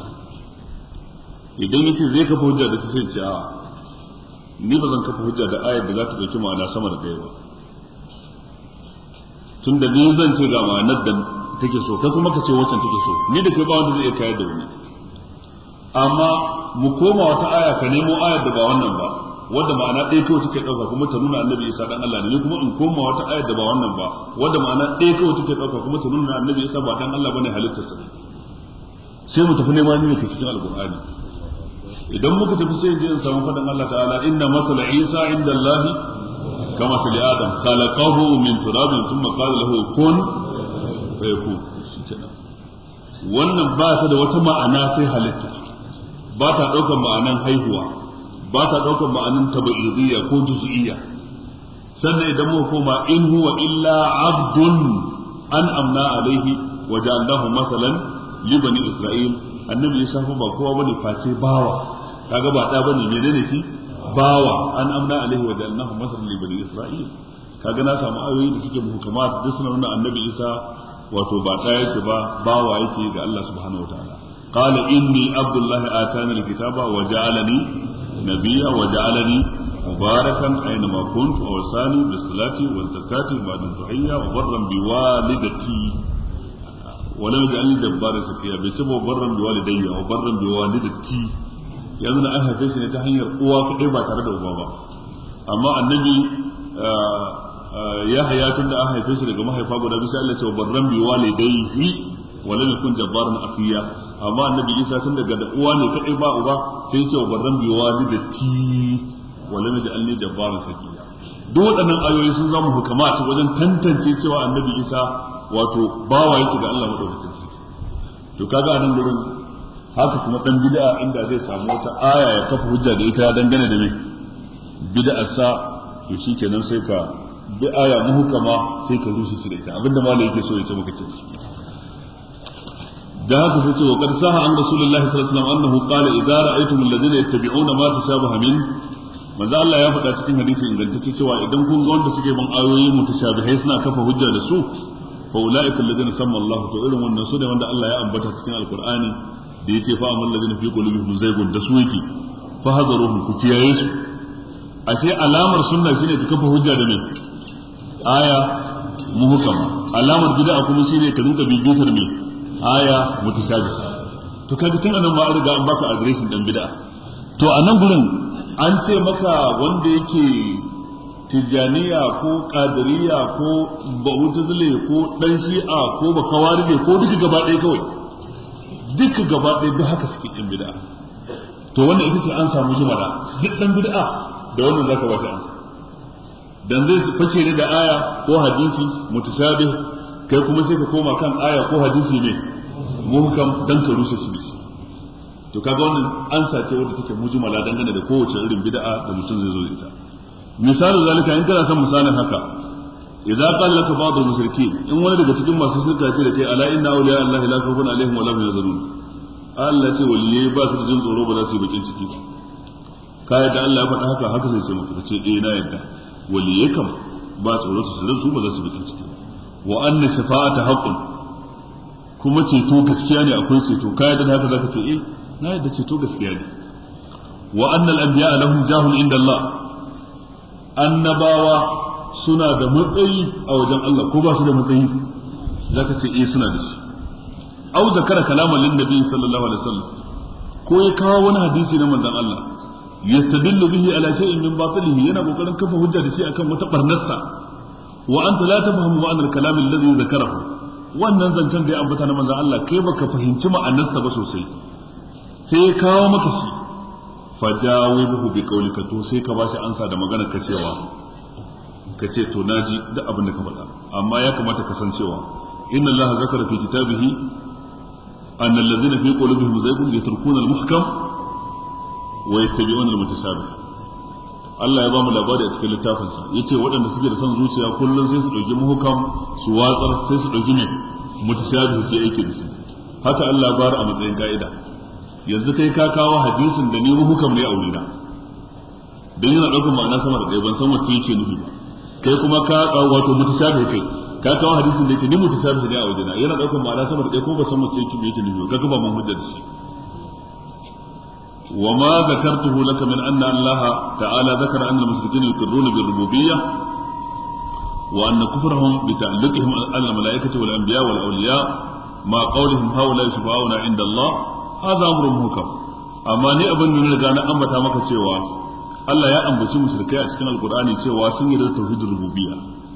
idan yace zai kafa hujja da ta sai ce a ni ba zan kafa hujja da ayar da za ta dauki ma'ana sama da ɗaya ba tunda ni zan ce ga ma'anar da take so kai kuma ka ce wacce take so ni da kai ba wanda zai iya kayar da wani amma mu koma wata aya ka nemo ayar da ba wannan ba wanda ma'ana ɗaya kawai take ɗauka kuma ta nuna annabi isa dan Allah ne kuma in koma wata ayar da ba wannan ba wanda ma'ana ɗaya kawai take ɗauka kuma ta nuna annabi isa ba dan Allah bane halittarsa ne sai mu tafi neman ne ke cikin alqur'ani idan muka tafi sai in je in samu fadan Allah ta'ala inna masala isa inda Allah kama sali adam khalaqahu min turabin thumma qala lahu kun fayakun wannan ba ta da wata ma'ana sai halitta ba ta ɗaukar ma'anan haihuwa ba ta ɗaukar ma'anan tabaidiyya ko juz'iyya sannan idan muka koma in huwa illa abdun an amna alaihi wa ja'alnahu masalan li bani isra'il annabi ya shafa ba kowa bane face bawa kaga ba da bane menene shi bawa an amna alaihi wa ja'alnahu masalan li bani isra'il kaga na samu ayoyi da suke muhkamat da suna nuna annabi isa wato ba ta yake ba bawa yake ga Allah subhanahu wa ta'ala قال إني عبد الله آتاني الكتاب وجعلني نبيا وجعلني مباركا أينما كنت وأوصاني بالصلاة والزكاة ما دمت حيا وبرا بوالدتي ولم يجعلني جبارا شقيا بيسبب وبرا بوالدي وبرا بوالدتي yanzu na an haife shi ne ta hanyar uwa kaɗai ba tare da uba ba amma annabi ya haya tun da an haife shi daga mahaifa guda bisa Allah ce wa barran bi walidayhi walam yakun jabbaran asiya amma annabi Isa tun daga da uwa ne kadai ba uba sai ce wa barran bi walidati walam yaj'alni jabbaran sakiya duk waɗannan ayoyi sun zama hukamata wajen tantance cewa annabi Isa wato bawa yake ga Allah madaukakin sarki to kaga anan gurin haka kuma dan bid'a inda zai samu wata aya ya kafa hujja da ita dangane da me bid'ar sa to shikenan sai ka bi aya muhkama sai ka rushe shi da ita abinda malai yake so ya ce maka kenan da haka sai ce wa qad saha an rasulullahi sallallahu alaihi wasallam annahu qala idza ra'aytum alladhina yattabi'una ma tashabaha min manzo Allah ya faɗa cikin hadisi ingantacce cewa idan kun ga wanda suke bin ayoyi mutashabihai suna kafa hujja da su fa ulaika alladhina samma Allah to irin wannan su ne wanda Allah ya ambata cikin alqur'ani da yace fa amal ladina fi qulubihim zaygun da su yake fa hadaruhum ku kiyaye su ashe alamar sunna shine ka kafa hujja da me aya muhkama alamar bid'a kuma shine ka rinka bibitar me aya mutashabiha to kaga tun anan ma an riga an baka adireshin dan bid'a to a nan gurin an ce maka wanda yake tijaniya ko kadiriya ko ba'utazile ko dan shi'a ko bakawarije ko duka gaba ɗaya kawai duka gaba ɗaya duk haka suke ɗan bid'a to wannan ita ce an samu jumala duk ɗan bid'a da wannan zaka ba shi ansa dan zai fice ne da aya ko hadisi mutashabih kai kuma sai ka koma kan aya ko hadisi ne muhkam dan ka rushe shi to kaga wannan ansa ce wadda take mujmala dangane da kowace irin bid'a da mutum zai zo da ita misalin zalika in kana son misalin haka idza qala laka ba'd al-mushrikeen in wani daga cikin masu shirka ce da kai ala inna awliya Allah la khawfun alaihim wa la hum yahzanun Allah ce waliyai ba su da jin tsoro ba za su yi bakin ciki kai da Allah ya faɗa haka haka sai sai maka ce eh na yadda waliyai kam ba tsoro su sirrin su ba za su yi bakin ciki wa anna shafa'ata haqqun kuma ceto gaskiya ne akwai ceto kai da haka zaka ce eh na yadda ceto gaskiya ne wa anna al-anbiya lahum jahun inda Allah annabawa suna da matsayi a wajen Allah ko ba su da matsayi zaka ce eh suna da shi au zakara kalaman lin nabi sallallahu alaihi wasallam ko ya kawo wani hadisi na manzon Allah yastadillu bihi ala shay'in min batilihi yana kokarin kafa hujja da shi akan wata barnarsa wa anta la tafhamu ma'ana al-kalam alladhi zakarahu wannan zancen da ya ambata na manzon Allah kai baka fahimci ma'anarsa ba sosai sai ya kawo maka shi fajawibuhu bi qawlika to sai ka bashi ansa da magana ka cewa ka ce to naji duk abin da ka faɗa amma ya kamata ka san cewa inna allaha zakara fi kitabihi anna alladhina fi qulubihim zaygun yatrukuna al-muhkam wa yattabi'una al-mutashabih Allah ya ba mu labari a cikin littafin sa yace waɗanda suke da son zuciya kullun sai su dauki muhkam su watsar sai su dauki ne mutashabih sai aiki da su haka Allah ya bar a matsayin ka'ida yanzu kai ka kawo hadisin da ni hukam ne a wurina dan yana daukar ma'ana sama da ɗaya ban san wacce yake nufi ba kai kuma ka kawo wato mutashabih kai ka kawo hadisin da yake ni mutashabih ne a wajena yana daukar ma'ana sama da ɗaya ko ba san wacce yake yake nufi ba kaga ba mun hujja da shi wa ma zakartuhu laka min anna Allah ta'ala zakara anna al-mushrikeena yuqirruna bir-rububiyyah wa anna kufrahum bi ta'alluqihim al-malaikati wal-anbiya wal-awliya ma qawlihim haula shufa'una 'inda Allah hadha amrun muhkam amma ni abin da na riga na ambata maka cewa Allah ya ambaci mushrikai a cikin alqur'ani cewa sun yi da tauhidur rububiyya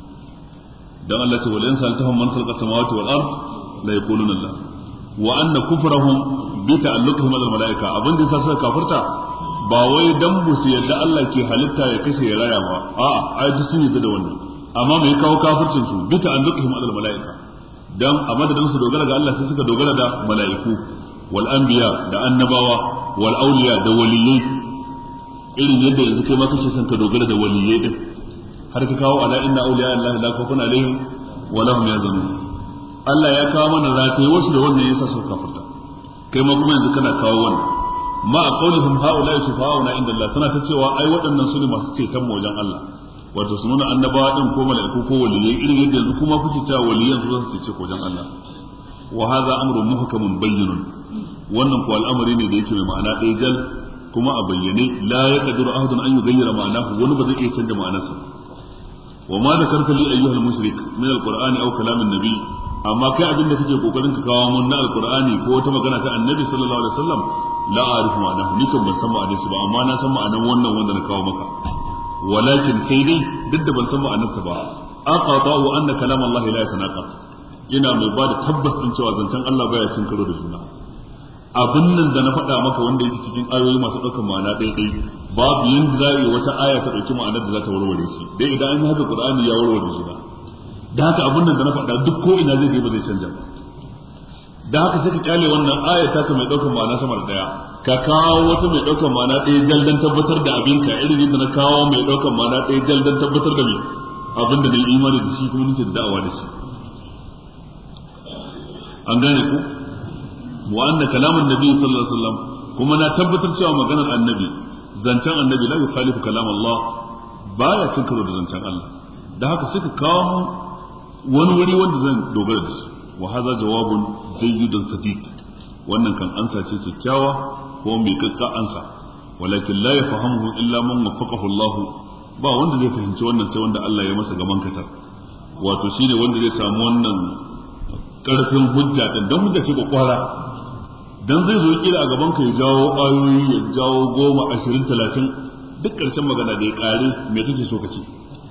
dan Allah ce wal insaltahum man khalaqa samawati wal ard la yaquluna Allah wa anna kufrahum bi ta'alluqihim al malaika abin da yasa suka kafirta ba wai dan musu yadda Allah ke halitta ya kashe ya raya ba a'a ai duk sun yi da wannan amma mai kawo kafircin su bi ta'alluqihim al malaika dan a madadin su dogara ga Allah sai suka dogara da mala'iku wal anbiya da annabawa wal awliya da waliyai irin yadda yanzu kai ma kake son ka dogara da waliyai din har ka kawo ala inna awliya Allah la khawfun alaihim wa lahum yahzanun Allah ya kawo mana rataye wasu da wannan yasa su kafirta kai ma kuma yanzu kana kawo wannan ma a qaulihim haula shufa'una inda Allah tana ta cewa ai waɗannan su ne masu ceton mu wajen Allah wato su nuna annabawa din ko mala'iku ko waliyai irin yadda yanzu kuma kuke cewa waliyan su za su cece ko wajen Allah wa hadha amrun muhkamun bayyinun wannan ko al'amari ne da yake mai ma'ana ɗaya jal kuma a bayyane la yaqdiru ahadun an yughayyira ma'anahu wani ba zai iya canza ma'anarsa wa ma zakarta li ayyuhal mushrik min alqur'ani aw kalamin nabi amma kai abin da kake kokarin ka kawo mun na alqur'ani ko wata magana ta annabi sallallahu alaihi wasallam la a'rifu ma'anahu ni kan ban san ma'anarsa ba amma na san ma'anar wannan wanda na kawo maka walakin sai dai duk da ban san ma'anarsa ba aqata'u anna kalam Allah la yatanaqad ina mai bada tabbas din cewa zancen Allah baya cin karo da juna abin nan da na faɗa maka wanda yake cikin ayoyi masu ɗaukar ma'ana ɗaya ɗaya babu yin zai wata aya ta ɗauki ma'anar da za ta warware shi dai idan an yi haka Qur'ani ya warware juna da haka abin nan da na faɗa duk ko ina zai je ba zai canja ba da haka sai ka kyale wannan aya ta ka mai ɗaukar ma'ana sama da ɗaya ka kawo wata mai ɗaukar ma'ana ɗaya jal dan tabbatar da abinka irin yadda na kawo mai ɗaukar ma'ana ɗaya jal dan tabbatar da me abin da na yi imani da shi kuma nake da da'awa da shi an gane ku wa anna kalaman nabi sallallahu alaihi wasallam kuma na tabbatar cewa maganar annabi zancen annabi la yukhalifu kalam Allah baya cin karo da zancen Allah da haka suka kawo wani wuri wanda zan dogara da shi wa hadha jawabun jayyidun sadid wannan kan ansa ce kyakkyawa ko mai kakka ansa walakin la yafahamu illa man waffaqahu Allah ba wanda zai fahimci wannan sai wanda Allah ya masa gaban katar wato shine wanda zai samu wannan karfin hujja din dan hujja ce kwakwara dan zai zo kila a gaban ka ya jawo ayoyi ya jawo goma ashirin talatin duk karshen magana da ya kare me kake so ka ce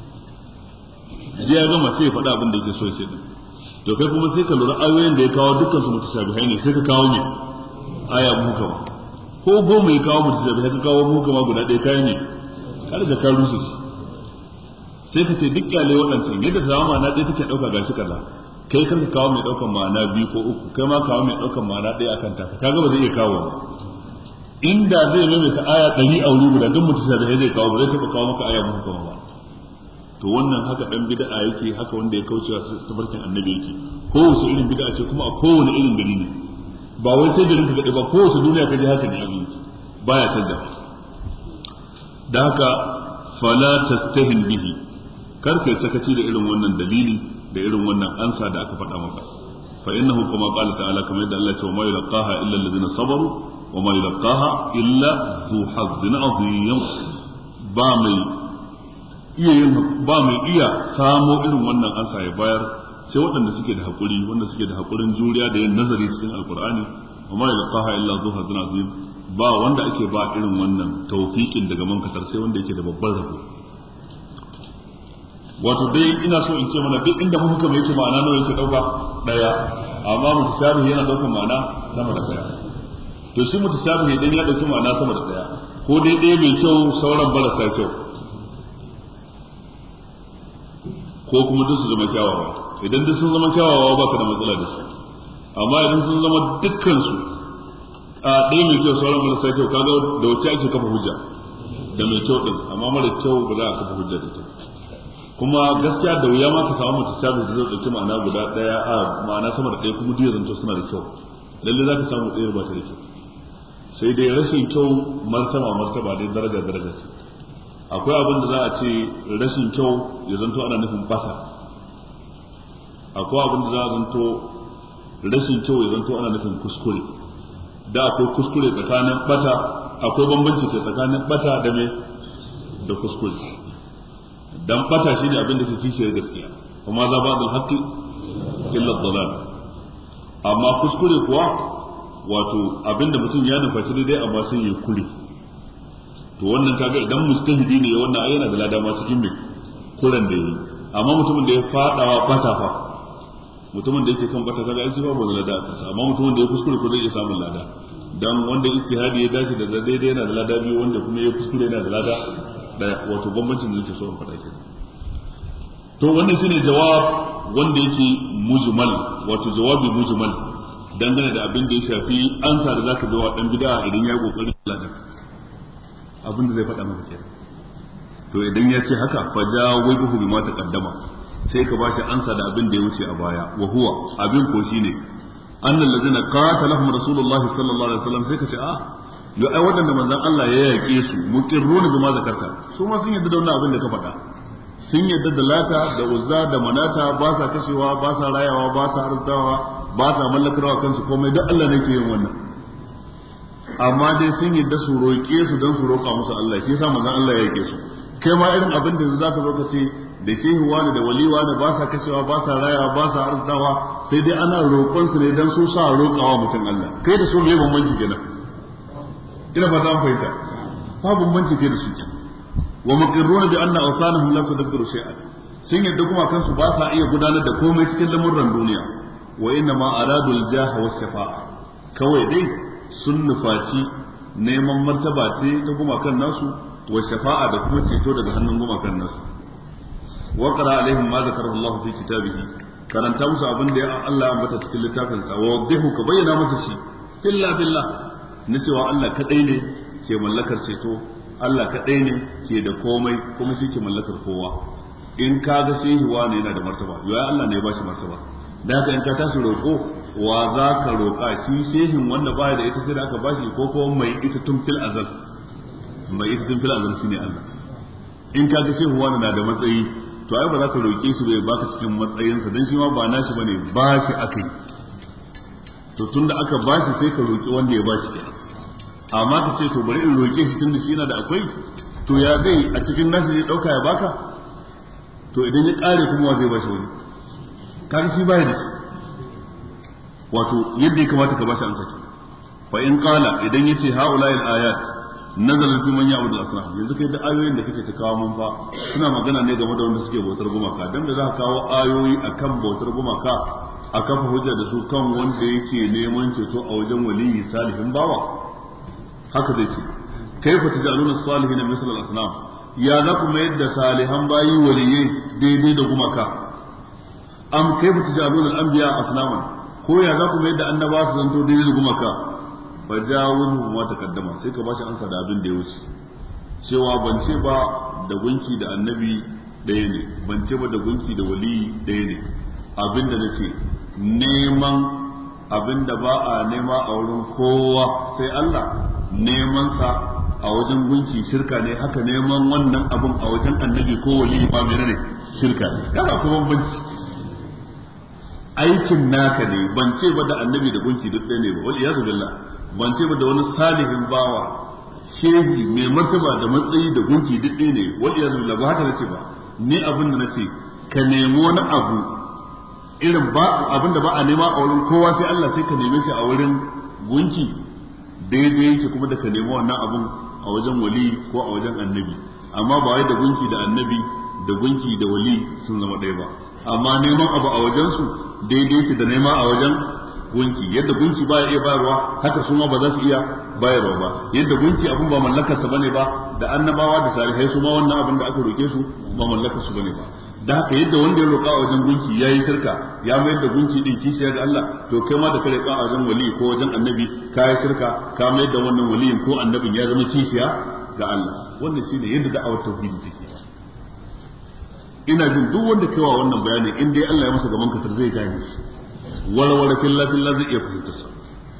ya gama sai ya faɗa abin da yake so ya ce din to kai kuma sai ka lura ayoyin da ya kawo dukkan su mutashabihai ne sai ka kawo ne aya muka ba ko goma ya kawo mutashabihai ka kawo muka ma guda ɗaya kai ne kada da ka rusu sai ka ce duk kyale waɗancan yadda ta ma'ana ɗaya take ɗauka gashi kaza kai kanka kawo mai ɗaukan ma'ana biyu ko uku kai ma kawo mai ɗaukan ma'ana ɗaya akan ta kaga ba zai iya kawo ba inda zai maimaita aya ɗari a wuri guda duk mutashabihai zai kawo ba zai taɓa kawo maka aya muka ba to wannan haka dan bid'a yake haka wanda ya kauce wa tabarkin annabi yake kowace irin bid'a ce kuma a kowane irin gari ne ba wai sai garin ka ba kowace duniya ka je haka ne abin baya canza da haka fala tastahin bihi kar kai sakaci da irin wannan dalili da irin wannan ansa da aka faɗa maka fa innahu kama qala ta'ala kamar yadda Allah ya ce wa ma yulqaha illa alladhina sabaru wa ma yulqaha illa dhu hazzin azim ba mai iya yin ba mai iya samo irin wannan ansa ya bayar sai waɗanda suke da hakuri wanda suke da hakurin juriya da yin nazari cikin alqur'ani wa ma yulqaha illa dhu hazzin azim ba wanda ake ba irin wannan tawfiqin daga mankatar sai wanda yake da babban rabo wato dai ina so in ce mana duk inda muhkam yake ma'ana nawa yake dauka daya amma mutashabihi yana dauka ma'ana sama da daya to shi mutashabihi idan ya dauki ma'ana sama da daya ko dai dai mai kyau sauran barasa kyau ko kuma duk su zama kyawawa idan duk sun zama kyawawa baka da matsala da su amma idan sun zama dukkan su a ɗaya mai kyau sauran marasa kyau kaga da wacce ake kafa hujja da mai kyau din amma mara kyau ba za a kafa hujja da ita kuma gaskiya da wuya ma ka samu mutashabi da zai dauki ma'ana guda daya a ma'ana sama da ɗaya kuma duk zanto suna da kyau lalle za ka samu ɗaya ba ta da kyau sai dai rashin kyau martaba martaba dai daraja daraja ce akwai abin da za a ce rashin kyau ya zanto ana nufin basa akwai abin da za a zanto rashin kyau ya zanto ana nufin kuskure da akwai kuskure tsakanin bata akwai bambanci tsakanin bata da me da kuskure dan bata shine abin da ke kishe gaskiya kuma za ba dal haqqi illa dalal amma kuskure kuwa wato abinda mutum ya nufa shi dai amma sai ya kure to wannan kaga idan mustahidi ne wannan ayyana da lada ma cikin me kuran da yi amma mutumin da ya fadawa bata fa mutumin da yake kan bata kaga ai sai babu lada a kansa amma mutumin da ya kuskure ko zai iya samun lada dan wanda istihadi ya dace da daidai yana da lada biyu wanda kuma ya kuskure yana da lada daya wato bambancin da yake so in faɗa ke to wannan shine jawab wanda yake mujmal wato jawabi mujmal dangane da abin da ya shafi ansa da zaka bawa dan bid'a idan ya kokari lada abin da zai faɗa maka kenan to idan ya ce haka fa jawabuhu bima taqaddama sai ka bashi ansa da abin da ya wuce a baya wa huwa abin ko shine annal ladina qatalahum rasulullahi sallallahu alaihi wasallam sai ka ce a yo ai wadanda manzon Allah ya yake su muqirruna bima zakarta su ma sun yadda da wannan abin da ka faɗa sun yadda da lata da uzza da manata ba sa kashewa ba sa rayawa ba sa arzutawa ba sa mallakarwa kansu komai duk Allah ne ke yin wannan amma dai sun yadda su roƙe su don su roƙa musu Allah shi yasa manzon Allah ya yake su kai ma irin abin da zaka zo ka ce da shehu wani da wali wani ba sa kashewa ba sa rayawa ba sa arzutawa sai dai ana roƙon su ne dan su sa roƙawa mutum Allah kai da su me bambanci kenan ina fata an fahimta ba bambanci kai da su kenan wa muqirruna bi anna awsanahum la tudabbiru shay'an sun yadda kuma kansu ba sa iya gudanar da komai cikin lamurran duniya wa inna ma aradu al-jah wa shafa'a kawai dai sun nufaci neman martaba ce ta gumakan nasu wa shafa'a da kuma ceto daga hannun gumakan nasu wa qara alaihim ma zakarahu Allah fi kitabihi karanta musu abin da Allah ya ambata cikin littafin sa wa wadihu ka bayyana musu shi illa billah ni cewa Allah kadai ne ke mallakar ceto Allah kadai ne ke da komai kuma shi ke mallakar kowa in ka ga shehi wani yana da martaba ya Allah ne ya bashi martaba da haka in ka tashi roƙo wa za ka roƙa shi shehin wanda baya da ita sai da aka bashi ko kuma mai ita tun fil azal mai ita tun fil azal shine Allah in ka ga shehu wani na da matsayi to ai ba za ka roƙe shi bai baka cikin matsayinsa dan shi ma ba nashi bane bashi akai to tunda aka bashi sai ka roƙi wanda ya bashi kenan amma ka ce to bari in roƙe shi tunda shi yana da akwai to ya zai a cikin nashi zai dauka ya baka to idan ya kare kuma wa zai bashi wani kan shi baya da shi wato yadda ya kamata ka bashi amsa kenan fa in qala idan yace haula al ayat nazala fi man ya'budu al asnam yanzu kai da ayoyin da kake ta kawo mun fa suna magana ne game da wanda suke bautar gumaka dan da za ka kawo ayoyi akan bautar gumaka a kafa hujja da su kan wanda yake neman ceto a wajen waliyi salihin bawa haka zai ce kaifa tajaluna salihin misal al asnam ya za ku mayar da salihan bayi waliyai daidai da gumaka am kaifa tajaluna al anbiya asnaman ko ya za ku mayar da annabawa su zanto daidai da gumaka fa jawuhu ma takaddama sai ka bashi ansa da abin da ya wuce cewa ban ce ba da gunki da annabi ɗaya ne ban ce ba da gunki da wali ɗaya ne abinda nace neman abinda ba a nema a wurin kowa sai Allah neman sa a wajen gunki shirka ne haka neman wannan abun a wajen annabi ko wali ba menene shirka ne kaga ko bambanci aikin naka ne ban ce ba da annabi da gunki duk ɗaya ne ba wal iyazu billah ban ce ba da wani salihin bawa shehi mai martaba da matsayi da gunki duk ɗaya ne wal iyazu billah ba haka nace ba ni abin da nace ka nemi wani abu irin ba abin da ba a nema a wurin kowa sai Allah sai ka neme shi a wurin gunki daidai yake kuma da ka nemi wannan abun a wajen wali ko a wajen annabi amma ba wai da gunki da annabi da gunki da wali sun zama ɗaya ba amma neman abu a wajen su daidai yake da nema a wajen gunki yadda gunki baya iya bayarwa haka su ma ba za su iya bayarwa ba yadda gunki abun ba mallakarsa bane ba da annabawa da salihai su ma wannan abin da aka roke su ba mallakarsu bane ba da haka yadda wanda ya roƙa a wajen gunki yayi shirka ya mayar da gunki din kishiya ga Allah to kai ma da ka roƙa a wajen wali ko wajen annabi ka yi shirka ka mayar da wannan waliyin ko annabin ya zama kishiya ga Allah wannan shine yadda da'awar tauhidi take ina jin duk wanda kaiwa wannan bayanin in dai Allah ya masa gaban katar zai gane shi walwala fillah fillah zai iya fahimta sa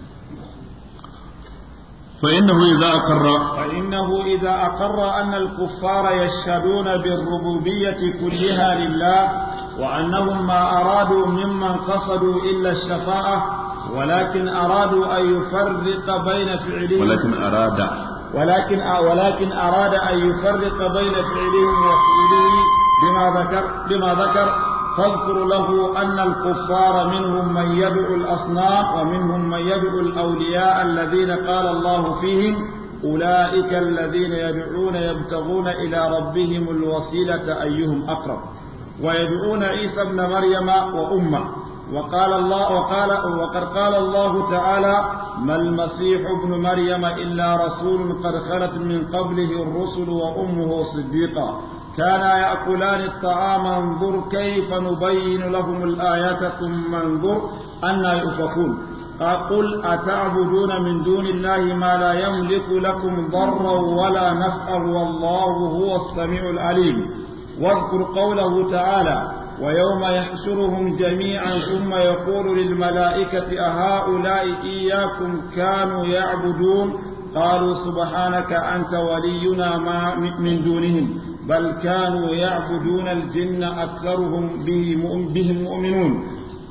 فإنه إذا أقر فإنه إذا أقر أن الكفار يشهدون بالربوبية كلها لله وأنهم ما أرادوا ممن قصدوا إلا الشفاعة ولكن أرادوا أن يفرق بين فعلهم ولكن أراد ولكن ولكن أراد أن يفرق بين فعلهم وفعله بما ذكر بما ذكر فاذكر له أن الكفار منهم من يدعو الأصنام ومنهم من يدعو الأولياء الذين قال الله فيهم أولئك الذين يدعون يبتغون إلى ربهم الوسيلة أيهم أقرب ويدعون عيسى ابن مريم وأمه وقال الله وقال وقد قال الله تعالى ما المسيح ابن مريم إلا رسول قد خلت من قبله الرسل وأمه صديقة كانا يأكلان الطعام انظر كيف نبين لهم الآيات ثم انظر أنا يؤفكون قل أتعبدون من دون الله ما لا يملك لكم ضرا ولا نفعا والله هو السميع العليم واذكر قوله تعالى ويوم يحشرهم جميعا ثم يقول للملائكة أهؤلاء إياكم كانوا يعبدون قالوا سبحانك أنت ولينا ما من دونهم بل كانوا يعبدون الجن أكثرهم بهم مؤمنون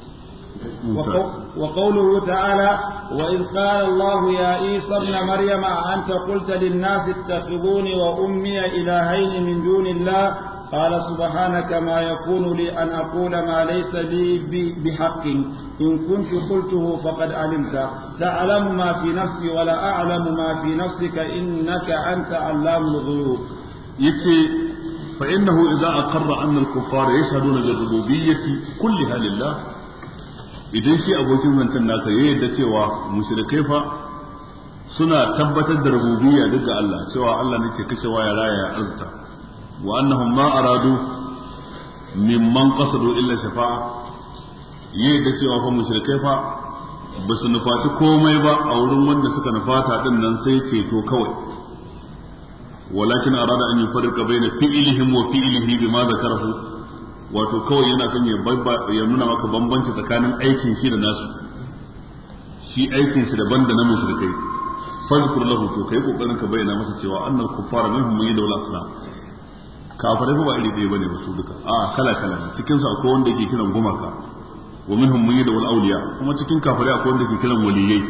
وقوله تعالى وإذ قال الله يا عيسى ابن مريم أنت قلت للناس اتخذوني وأمي إلهين من دون الله قال سبحانك ما يكون لي أن أقول ما ليس لي بحق إن كنت قلته فقد علمت تعلم ما في نفسي ولا أعلم ما في نفسك إنك أنت علام الغيوب يتي فإنه إذا أقر أن الكفار يشهدون بالربوبية كلها لله idan shi abokin zancen naka ya yadda cewa mushrikai fa suna tabbatar da rububiyya duk ga Allah cewa Allah ne ke kashewa ya raya ya azta wa annahum ma aradu mimman qasadu illa shafa'a ya yadda cewa fa mushrikai fa ba su nufaci komai ba a wurin wanda suka nufata din nan sai ceto kawai walakin arada an yufarriqa baina fi'lihim wa fi'lihi bima zakarahu wato kawai yana son ya nuna maka bambanci tsakanin aikin shi da nasu shi aikin shi daban da na mushrikai fazkur lahu to kai kokarin ka bayyana masa cewa annal kuffara minhum man yadawla asnam kafirai ba iri ɗaya bane ba su duka a kala kala cikin su akwai wanda ke kiran gumaka wa minhum man yadawla awliya kuma cikin kafirai akwai wanda ke kiran waliyai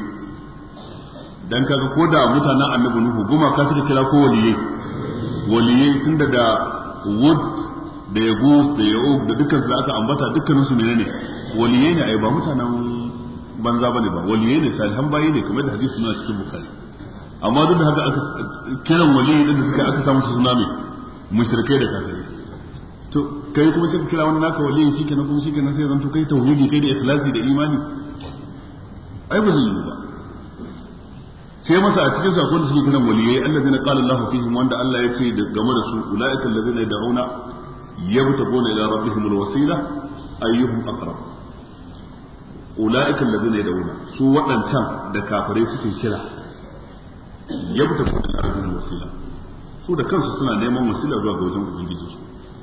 dan kaga ko da mutanen annabi nuhu gumaka suka kira ko waliyai waliyai tunda da wud da yagus da ya'uq da dukkan su aka ambata dukkanin su menene waliyai ne ai ba mutanen banza bane ba waliyai ne salihan bayi ne kamar da hadisi suna cikin bukhari amma duk da haka aka kiran waliyai din da suka aka samu su suna mai mushrikai da kafirai to kai kuma sai ka kira wani naka waliyai shikenan kuma shikenan sai zan to kai tauhidi kai da ikhlasi da imani ai ba zai yi ba sai masa a cikin sakon da suke kiran waliyai allazina qala Allahu fihim wanda Allah ya ce game da su ulaika allazina yad'una yabtaguna ila rabbihim alwasila ayyuhum aqrab ulaika allazina yad'una su wadancan da kafirai suke kira yabtaguna ila rabbihim alwasila su da kansu suna neman wasila zuwa ga wajen ubangiji su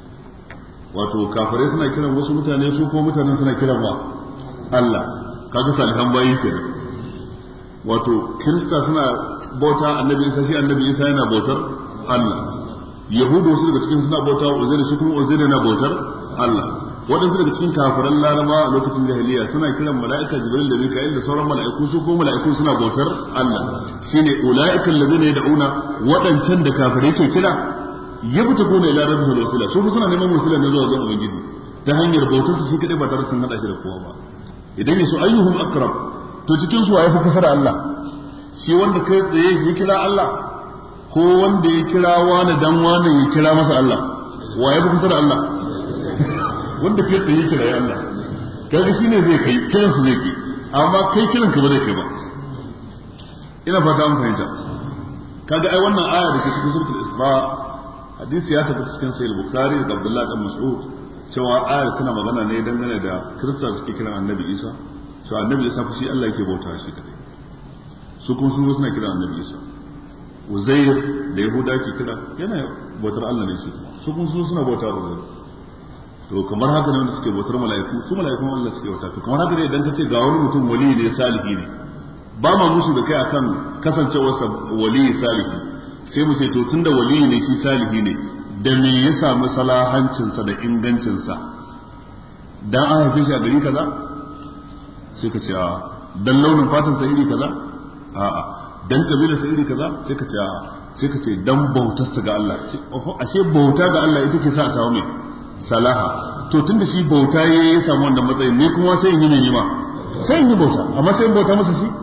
wato kafirai suna kiran wasu mutane su ko mutanen suna kiran wa Allah kaga salihan bayi kenan wato kirista suna bauta annabi Isa shi annabi Isa yana bautar Allah yahudu wasu daga cikin suna bauta uzair shi kuma uzair yana bautar Allah wadansu daga cikin kafiran laraba a lokacin jahiliya suna kiran mala'ika jibril da mika'il da sauran mala'iku su ko mala'iku suna bautar Allah shine ulaika alladhina yad'una wadancan da kafirai ke kira yabtaguna ila rabbihil wasila su suna neman wasila ne zuwa ga ubangiji ta hanyar bautar su shi kadai ba tare sun hada shi da kowa ba idan yaso ayyuhum aqrab to cikin su waye fi kusa da Allah shi wanda kai tsaye ya kira Allah ko wanda ya kira wani dan wani ya kira masa Allah waye fi kusa da Allah wanda kai tsaye ya kira ya Allah kaga shine zai kai kiran su zai kai amma kai kiran ka ba zai kai ba ina fata an fahimta kaga ai wannan aya da ke cikin suratul Isra hadisi ya tabbata cikin sahih Bukhari da Abdullah dan Mas'ud cewa ayar tana magana ne dangane da kirista suke kiran Annabi Isa to Annabi Isa fa shi Allah yake bauta shi kadai su kuma su suna kiran Annabi Isa Uzair da Yahuda ke kira yana bautar Allah ne shi su kuma su suna bautar Uzair to kamar haka ne wanda suke bautar mala'iku su mala'ikun Allah suke bauta to kamar haka ne idan ka ce ga wani mutum wali ne salihi ne ba ma musu da kai akan kasancewarsa wali salihi sai mu ce to tunda wali ne shi salihi ne da me ya samu salahancinsa da ingancinsa dan an haife shi a gari kaza sai ka ce a dan launin fatan sa iri kaza a'a dan kabilar sa iri kaza sai ka ce a sai ka ce dan bautar sa ga Allah ashe bauta ga Allah ita ke sa a samu mai salaha to tunda shi bauta yayi ya samu wannan matsayin ne kuma sai in yi ne ma sai in yi bauta amma sai in bauta masa shi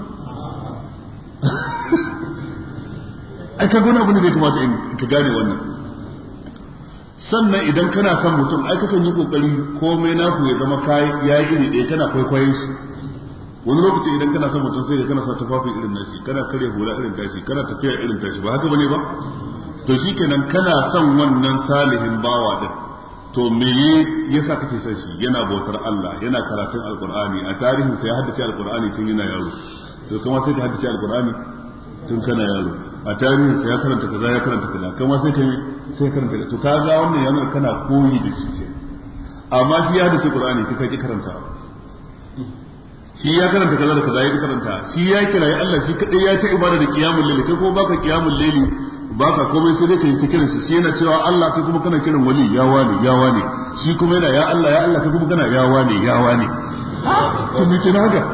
ai ka gona abin da zai kamata in ka gane wannan sannan idan kana son mutum ai kakan yi kokari komai naku ya zama kai ya yi iri ɗaya kana kwaikwayon shi wani lokaci idan kana son mutum sai ka kana sa tufafi irin nashi kana karya hula irin tashi kana tafiya irin tashi ba haka bane ba to shikenan kana son wannan salihin bawa din to me yasa kake son shi yana bautar Allah yana karatun alqur'ani a tarihin sa ya haddace alqur'ani tun yana yaro to kuma sai ka haddace alqur'ani tun kana yaro a tarihin sa ya karanta kaza ya karanta kaza kuma sai ka sai karanta to kaga wannan yana kana koyi da shi ke amma shi ya haddace qur'ani kai kake karanta shi ya karanta kaza da kaza ya karanta shi ya kira ya Allah shi kadai ya ta ibada da qiyamul layl kai ko baka qiyamul layl baka komai sai dai kai ta kiran shi shi yana cewa Allah kai kuma kana kiran wali ya wani ya wani shi kuma yana ya Allah ya Allah kai kuma kana ya wani ya wani to me kina ga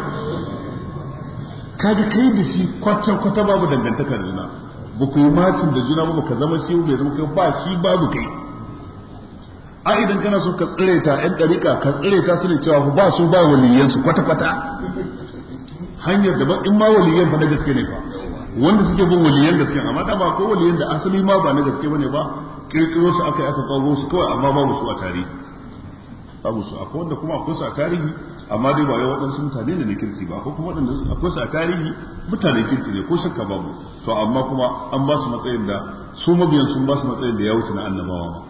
kaga kai da shi kwata kwata babu dangantaka da juna ba ku yi macin da juna ba ka zama shi bai zama kai ba shi babu kai a idan kana so ka tsire ta ɗan ɗarika ka tsire ta su ne cewa ba su ba waliyan su kwata kwata hanyar da ba in ma waliyan fa na gaske ne fa wanda suke bin waliyan gaske amma da ba ko waliyan da asali ma ba na gaske bane ba kirkiro su aka yi aka kawo su kawai amma babu su a tarihi babu su akwai wanda kuma akwai su a tarihi amma dai ba yau waɗansu mutane ne na kirki ba ko kuma waɗanda akwai su a tarihi mutanen kirki ne ko shakka babu to amma kuma an ba su matsayin da su mabiyan sun ba su matsayin da ya wuce na annabawa ma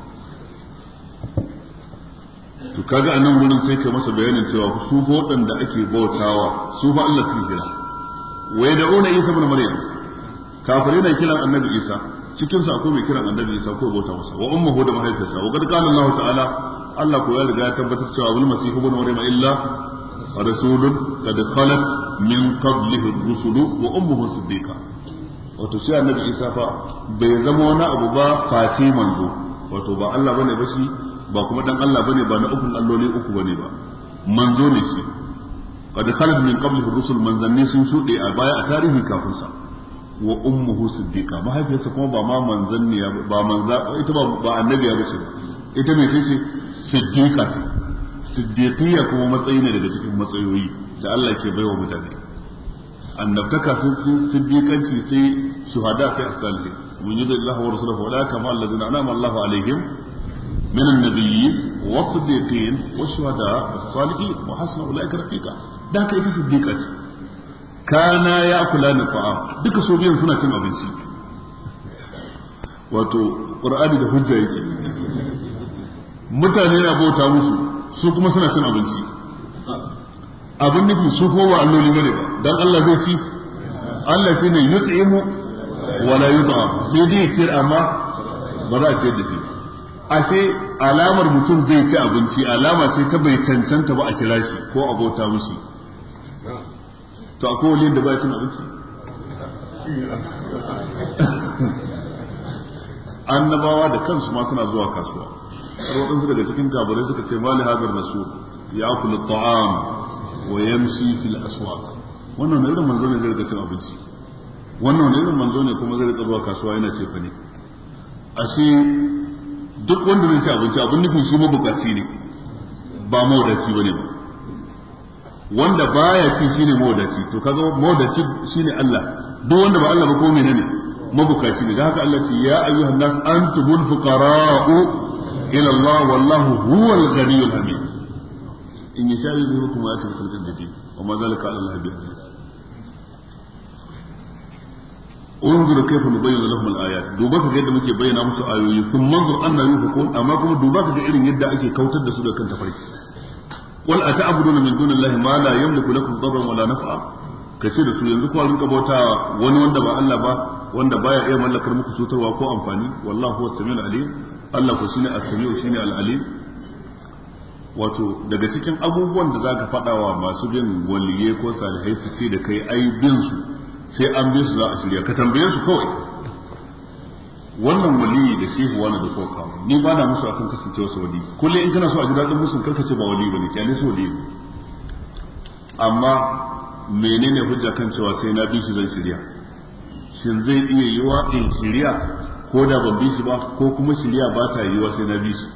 to kaga anan gurin sai kai masa bayanin cewa su fa waɗanda ake bautawa su fa Allah suke kira wai da una Isa ibn Maryam kafirai na kiran annabi Isa cikin su akwai mai kiran annabi Isa ko bauta masa wa ummuhu da mahaifiyarsa wa qad qala Allah ta'ala Allah ko ya riga ya tabbatar cewa wal masih ibn Maryam illa rasulun qad khalat min qablihi ar-rusulu wa ummuhu siddiqa wato shi annabi Isa fa bai zama wani abu ba face manzo wato ba Allah bane ba shi ba kuma dan Allah bane ba na ukun alloli uku bane ba manzo ne shi qad khalat min qablihi ar-rusul manzanni sun shude a baya a tarihi kafin sa wa ummuhu siddiqa mahaifiyarsa kuma ba ma manzanniya ba manza ita ba ba annabiya bace ba ita ne ce siddiqa ce siddiqiyya kuma matsayi ne daga cikin matsayoyi da Allah ke baiwa mutane annabtaka sun siddiqanci sai shuhada sai as-salihin mun yi Allah wa rasuluhu wa la kama allazina anama Allah alaihim min an-nabiyyin was-siddiqin wash-shuhada was-salihin wa hasuna ulaika rafiqa da kai ita siddiqa ce kana ya'kulani ta'am duka so biyan suna cin abinci wato qur'ani da hujja yake mutane na bauta musu su kuma suna cin abinci abin nufi su ko ba alloli bane ba dan Allah zai ci Allah shi ne yut'imu wala yut'am sai dai ciyar amma ba za a ciyar da shi ashe alamar mutum zai ci abinci alama ce ta bai cancanta ba a kira shi ko a bauta mushi to akwai wani da ba cin abinci annabawa da kansu ma suna zuwa kasuwa har waɗansu daga cikin kabarai suka ce mali hadar rasul ya kula ta'am wa yamshi fil aswaq wannan irin manzo ne zai rika cin abinci wannan irin manzo ne kuma zai rika zuwa kasuwa yana ce fa ne ashe duk wanda zai ci abinci abin nufin shi mabukaci ne ba mawadaci bane ba wanda baya ci shine mawadaci to kaga mawadaci shine Allah duk wanda ba Allah ba ko menene mabukaci ne da haka Allah ce ya ayyuhan nas antumul fuqara'u ila Allah wallahu huwal ghaniyyul hamid in yasha yuzhibukum wa yati bi khalqin jadid wa ma zalika ala Allah bi aziz unzur kayfa nubayyinu lahum al-ayat duba ka ga yadda muke bayyana musu ayoyi thumma anzur anna yufakun amma kuma duba ka ga irin yadda ake kautar da su da kan tafarki wal ata'buduna min dunillahi ma la yamliku lakum darran wala naf'a kace da su yanzu ko rinka bauta wani wanda ba Allah ba wanda baya iya mallakar muku cutarwa ko amfani wallahu huwas samiul alim Allah ko shine as-sami'u shine al-alim wato daga cikin abubuwan da zaka faɗa wa masu bin waliye ko salihai su ce da kai ai bin su sai an bi su za a shirya ka tambaye su kawai wannan waliyi da shehu wani da kowa kawo ni ba na musu akan kasancewa su wali kullum in kana so a ji daɗin musun karka ce ba wali bane kyale su wali amma menene hujja kan cewa sai na bi shi zan shirya shin zai iya yiwa in shirya ko da ban bi shi ba ko kuma shirya ba ta yiwa sai na bi shi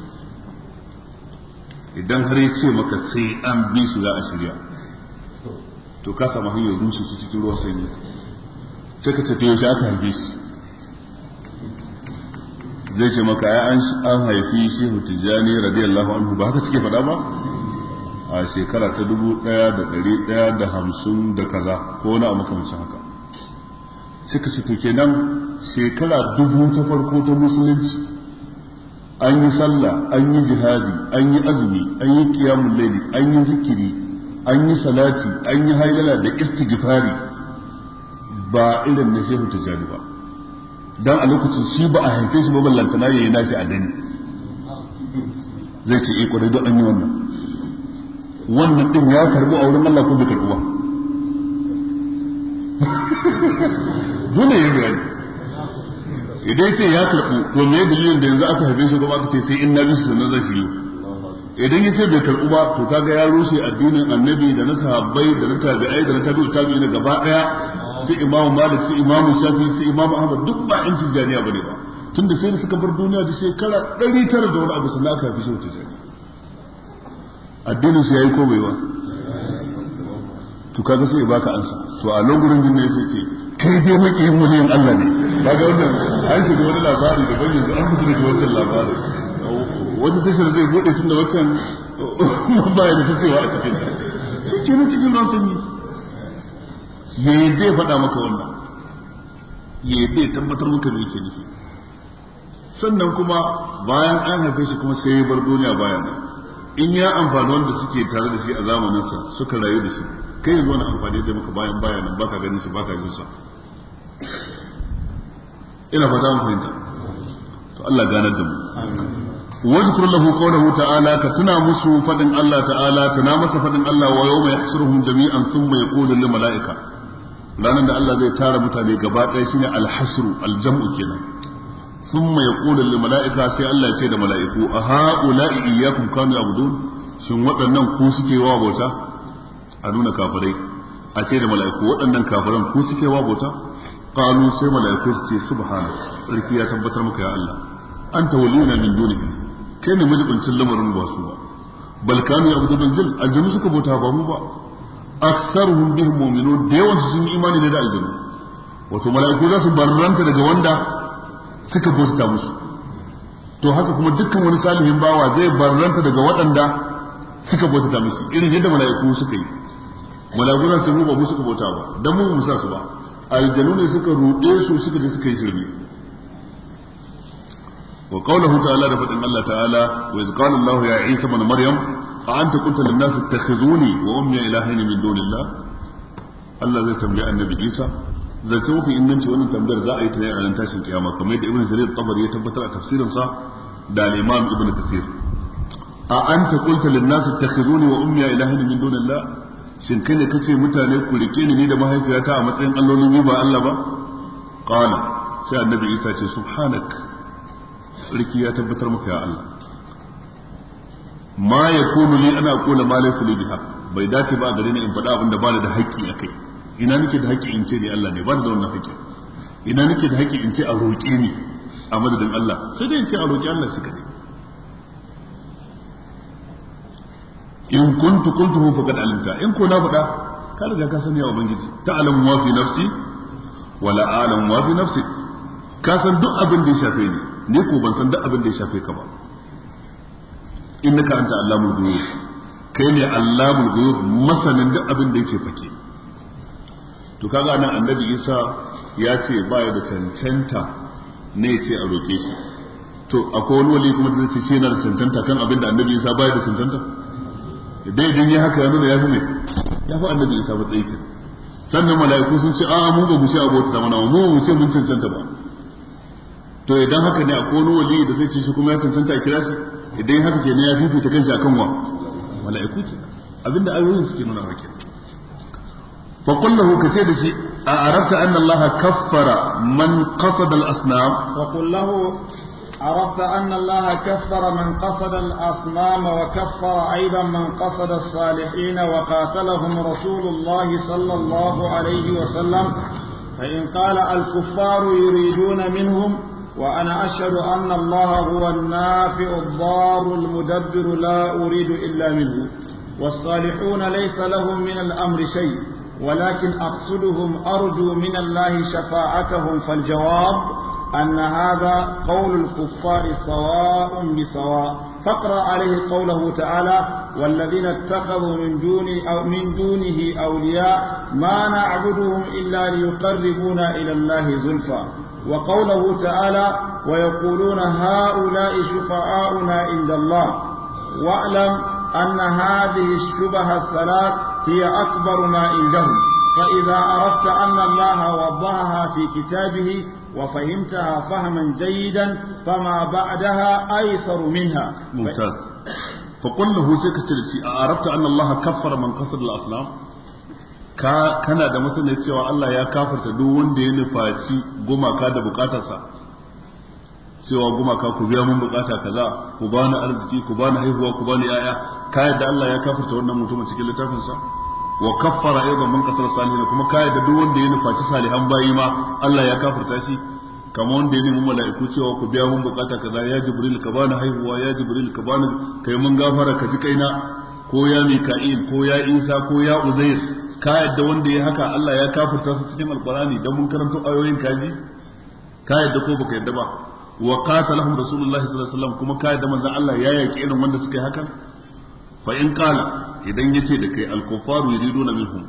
idan har ya ce maka sai an bi shi za a shirya to ka samu hanyar rushe shi cikin ruwan sanyi sai ka ce to yaushe aka haife shi zai ce maka ya an haifi shehu tijjani radiyallahu anhu ba haka suke faɗa ba a shekara ta dubu ɗaya da ɗari ɗaya da hamsin da kaza ko wani a makamancin haka suka ce to kenan shekara dubu ta farko ta musulunci an yi sallah an yi jihadi an yi azumi an yi qiyamul layli an yi zikiri an yi salati an yi hailala da istighfari ba irin na shehu tijjani ba dan a lokacin shi ba a haife shi ba ballantana yayi nashi a dani zai ce eh kwarai don an yi wannan wannan din ya karbu a wurin Allah ko bai karbu ba dole ya bayani idan yace ya karbu to me dalilin da yanzu aka haife shi ba aka ce sai in nabi sunna zai shiryu idan yace bai karbu ba to kaga ya rushe addinin annabi da na sahabbai da na tabi'ai da na tabi'u tabi'ina gaba daya sai imamu malik sai imamu shafi sai imamu ahmad duk ba in tijaniya bane ba tunda sai da suka bar duniya da shekara ɗari tara da wani abu sannan aka fi shi tijaniya addinin su yayi ko bai ba to kaga sai baka ansa to a lokacin din ne sai ce kai dai maki muliyan Allah ne kaga wannan an shiga wani labari da bayyana an fito da wannan labari wata tashar zai bude tun da wancan baya da ta cewa a cikin ta shi ke ne cikin ran sanyi ya zai faɗa maka wannan ya zai tabbatar maka da yake nufi sannan kuma bayan an haife shi kuma sai ya bar duniya bayan nan in ya amfani wanda suke tare da shi a zamaninsa suka rayu da shi kai yanzu wani amfani zai maka bayan bayan nan baka ganin shi baka jin sa ina fata mun fahimta to Allah ganar da mu واذكر له قوله تعالى كتنا مسو فدن الله تعالى تنا masa fadin Allah wa yawma yahsuruhum jami'an thumma yaqulu lil malaika ranan da Allah zai tara mutane gaba ɗaya shine al-hasru al-jam'u kenan thumma yaqulu lil malaika sai Allah ya ce da malaiku a ha'ula'i iyyakum kanu ya'budun shin waɗannan ku suke wa bauta a nuna kafirai a ce da malaiku waɗannan kafiran ku suke wa bauta qalu sai malaiku su ce subhana sarki ya tabbatar maka ya Allah anta waliyuna min dunihi kai ne majibincin lamarin ba su ba bal kanu ya'budun jin aljanu suka bauta ba mu ba aktsaruhum bihim mu'minun da yawan su sun imani ne da aljanu wato mala'iku za su barranta daga wanda suka bauta musu to haka kuma dukkan wani salihin bawa zai barranta daga waɗanda suka bauta musu irin yadda mala'iku suka yi mala'iku za su mu ba mu suka bauta ba dan mu mu sa su ba aljanu ne suka ruɗe su suka je suka yi shirme وقوله تعالى لفتن الله تعالى وإذ قال الله يا عيسى بن مريم أأنت قلت للناس اتخذوني وأمي إلهين من دون الله الله زي تنبيع النبي عيسى زي توفي إن أنت وأن تنبير زائي تنبيع على انتاش القيامة كما يدى ابن جرير الطبري يتبتر تفسيرا صح دا الإمام ابن كثير أأنت قلت للناس اتخذوني وأمي إلهين من دون الله shin kai ne kace mutane ku rike ni ni da mahaifiyata a matsayin allolin ni ba Allah ba qala sai annabi Isa ce subhanak sarki ya tabbatar maka ya Allah ma yakunu li ana aqula ma laysa li biha bai dace ba gare ni in faɗa abin da ba da haƙƙi akai ina nake da haƙƙi in ce ni Allah ne ba da wannan haƙƙi ina nake da haƙƙi in ce a roƙe ni a madadin Allah sai dai in ce a roƙi Allah shi kadai in kuntu qultuhu faqad alimta in ko na faɗa ka riga ka sani ya ubangiji ta'lamu ma fi nafsi wala a'lamu ma fi nafsik ka san duk abin da ya shafe ni ni ko ban san duk abin da ya shafe ka ba innaka anta allamul ghuyub kai ne allamul ghuyub masanin duk abin da yake fake to kaga nan annabi Isa ya ce baya da cancanta ne ya ce a roke shi to akwai wani wali kuma da zai ce shi yana da cancanta kan abin da annabi Isa baya da cancanta dai idan ya haka ya nuna ya fi ne ya fi annabi Isa ba tsaye sannan mala'iku sun ce a'a mu ba mu ce abota ta mana mu mu ce mun cancanta ba to idan haka ne akwai wani wali da zai ce shi kuma ya cancanta a kira shi idan haka ke ne ya fifita kanshi akan wa mala'iku ke abinda ayoyin suke nuna maka fa kullahu kace da shi a arabta anna allaha kaffara man qasada al-asnam wa kullahu عرفت أن الله كفر من قصد الأصنام وكفر أيضا من قصد الصالحين وقاتلهم رسول الله صلى الله عليه وسلم فإن قال الكفار يريدون منهم وأنا أشهد أن الله هو النافع الضار المدبر لا أريد إلا منه والصالحون ليس لهم من الأمر شيء ولكن أقصدهم أرجو من الله شفاعتهم فالجواب أن هذا قول الكفار سواء بسواء فاقرأ عليه قوله تعالى والذين اتخذوا من دون أو من دونه أولياء ما نعبدهم إلا ليقربونا إلى الله زلفى وقوله تعالى ويقولون هؤلاء شفعاؤنا عند الله واعلم أن هذه الشبه الثلاث هي أكبر ما عندهم فإذا عرفت أن الله وضعها في كتابه وفهمتها فهما جيدا فما بعدها أيسر منها ممتاز فقل له سيكترسي أعرفت أن الله كفر من قصد الأصنام kana da masanin cewa Allah ya kafarta duk wanda ya nufaci gumaka da bukatarsa cewa gumaka ku biya mun bukata kaza ku bani arziki ku bani haihuwa ku bani yaya ka yadda Allah ya kafarta wannan mutumin cikin littafinsa wa kaffara aidan man kasar salihin kuma ka yadda duk wanda ya nufaci salihan bayi ma Allah ya kafarta shi kamar wanda ya nemi mala'iku cewa ku biya mun bukata kaza ya jibril ka bani haihuwa ya jibril ka bani kai mun gafara ka ji kaina ko ya mika'il ko ya isa ko ya uzair ka yadda wanda ya haka Allah ya kafirta su cikin alqur'ani dan mun karanto ayoyin kaji ka yadda ko baka yadda ba wa qatalahum rasulullahi sallallahu alaihi wasallam kuma ka yadda manzon Allah ya yaki irin wanda suka yi hakan fa in qala idan yace da kai al-kuffaru yuriduna minhum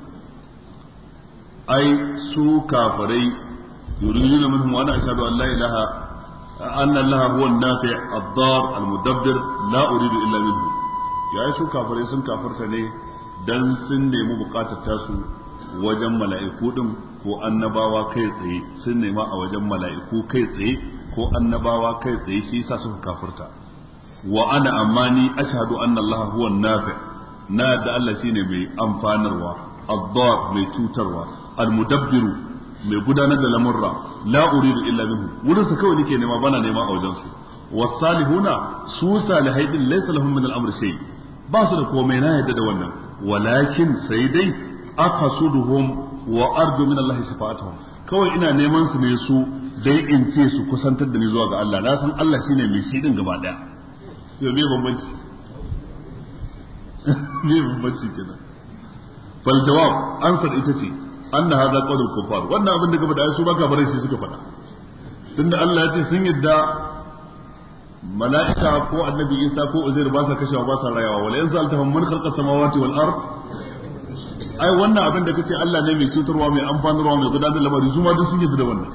ai su kafirai yuriduna minhum wa ana ashhadu an la ilaha anna allaha huwa an-nafi' ad-dar al-mudabbir la uridu illa minhu ya su kafirai sun kafirta ne dan sun nemi bukatar tasu wajen mala'iku din ko annabawa kai tsaye sun nema a wajen mala'iku kai tsaye ko annabawa kai tsaye shi yasa suka kafirta wa ana amani ashhadu anna Allah huwa an-nafi' na da Allah shine mai amfanarwa ad-dar mai cutarwa al-mudabbiru mai gudanar da lamurra la uridu illa minhu wurin sa kawai nake nema bana nema a wajen su was-salihuna su salihai din laysa lahum min al-amr shay ba su da komai na yadda da wannan walakin sai dai aqasuduhum wa arju min Allah shafa'atuhum kawai ina neman su ne su dai in ce su kusantar da ni zuwa ga Allah na san Allah shine mai shi din gaba daya yau me bambanci me bambanci kenan fal jawab ansar ita ce anna hadha qawlul kuffar wannan abin da gaba da su baka bare shi suka faɗa tunda Allah ya ce sun yadda mala'ika ko annabi Isa ko Uzair ba sa kashewa ba sa rayawa wala yanzu altafan man khalaqa samawati wal ard ai wannan abin da kace Allah ne mai cutarwa mai amfanarwa mai gudanar da lamari su ma duk sun yadda da wannan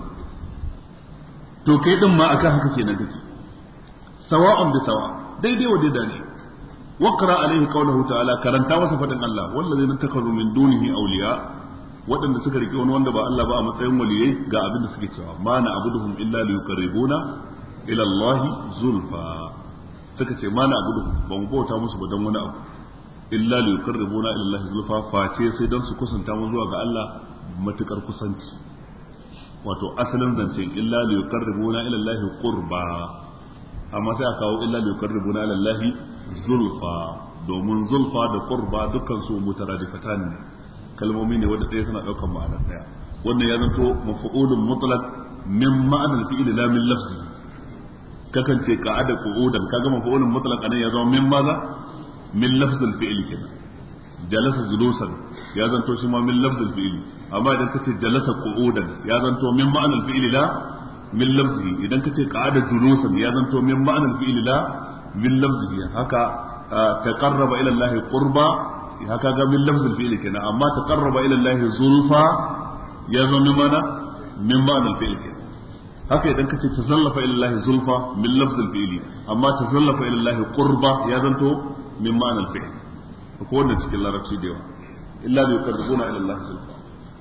to kai din ma akan haka kenan kake sawa'un bi sawa daidai wa daidai ne waqra alaihi qawluhu ta'ala karanta masa fadin Allah wallazina takazu min dunihi awliya waɗanda suka rike wani wanda ba Allah ba a matsayin waliyai ga abin da suke cewa ma na abuduhum illa liyuqarribuna ila Allah zulfa suka ce ma na abuduhum ba mu bauta musu ba dan wani abu illa liyuqarribuna ila Allah zulfa face sai dan su kusanta mu zuwa ga Allah matukar kusanci wato asalin zance illa liyuqarribuna ila Allah qurba amma sai a kawo illa liyuqarribuna ila Allah zulfa domin zulfa da qurba dukkan su mutaradifatan ne kalmomi ne wanda ɗaya suna ɗaukar ma'anar ɗaya wannan ya zanto maf'ulun mutlaq min ma'anar fi'il la min lafzi kakan ce qa'ada qu'udan kaga maf'ulun mutlaq anan ya zama min maza min lafzil fi'il kenan jalasa julusan ya zanto shi ma min lafzil fi'il amma idan kace jalasa qu'udan ya zanto min ma'anar fi'il la min lafzihi idan kace qa'ada julusan ya zanto min ma'anar fi'il la min lafzihi haka taqarraba ila Allah qurba haka ga min lafzul fi'li kenan amma taqarraba ila Allah zulfa ya zo min mana min ma'anal fi'li kenan haka idan kace tazallafa ila Allah zulfa min lafzul fi'li amma tazallafa ila Allah qurba ya zanto min ma'anal fi'li ko wannan cikin larabci da yawa illa bi yuqarribuna ila Allah zulfa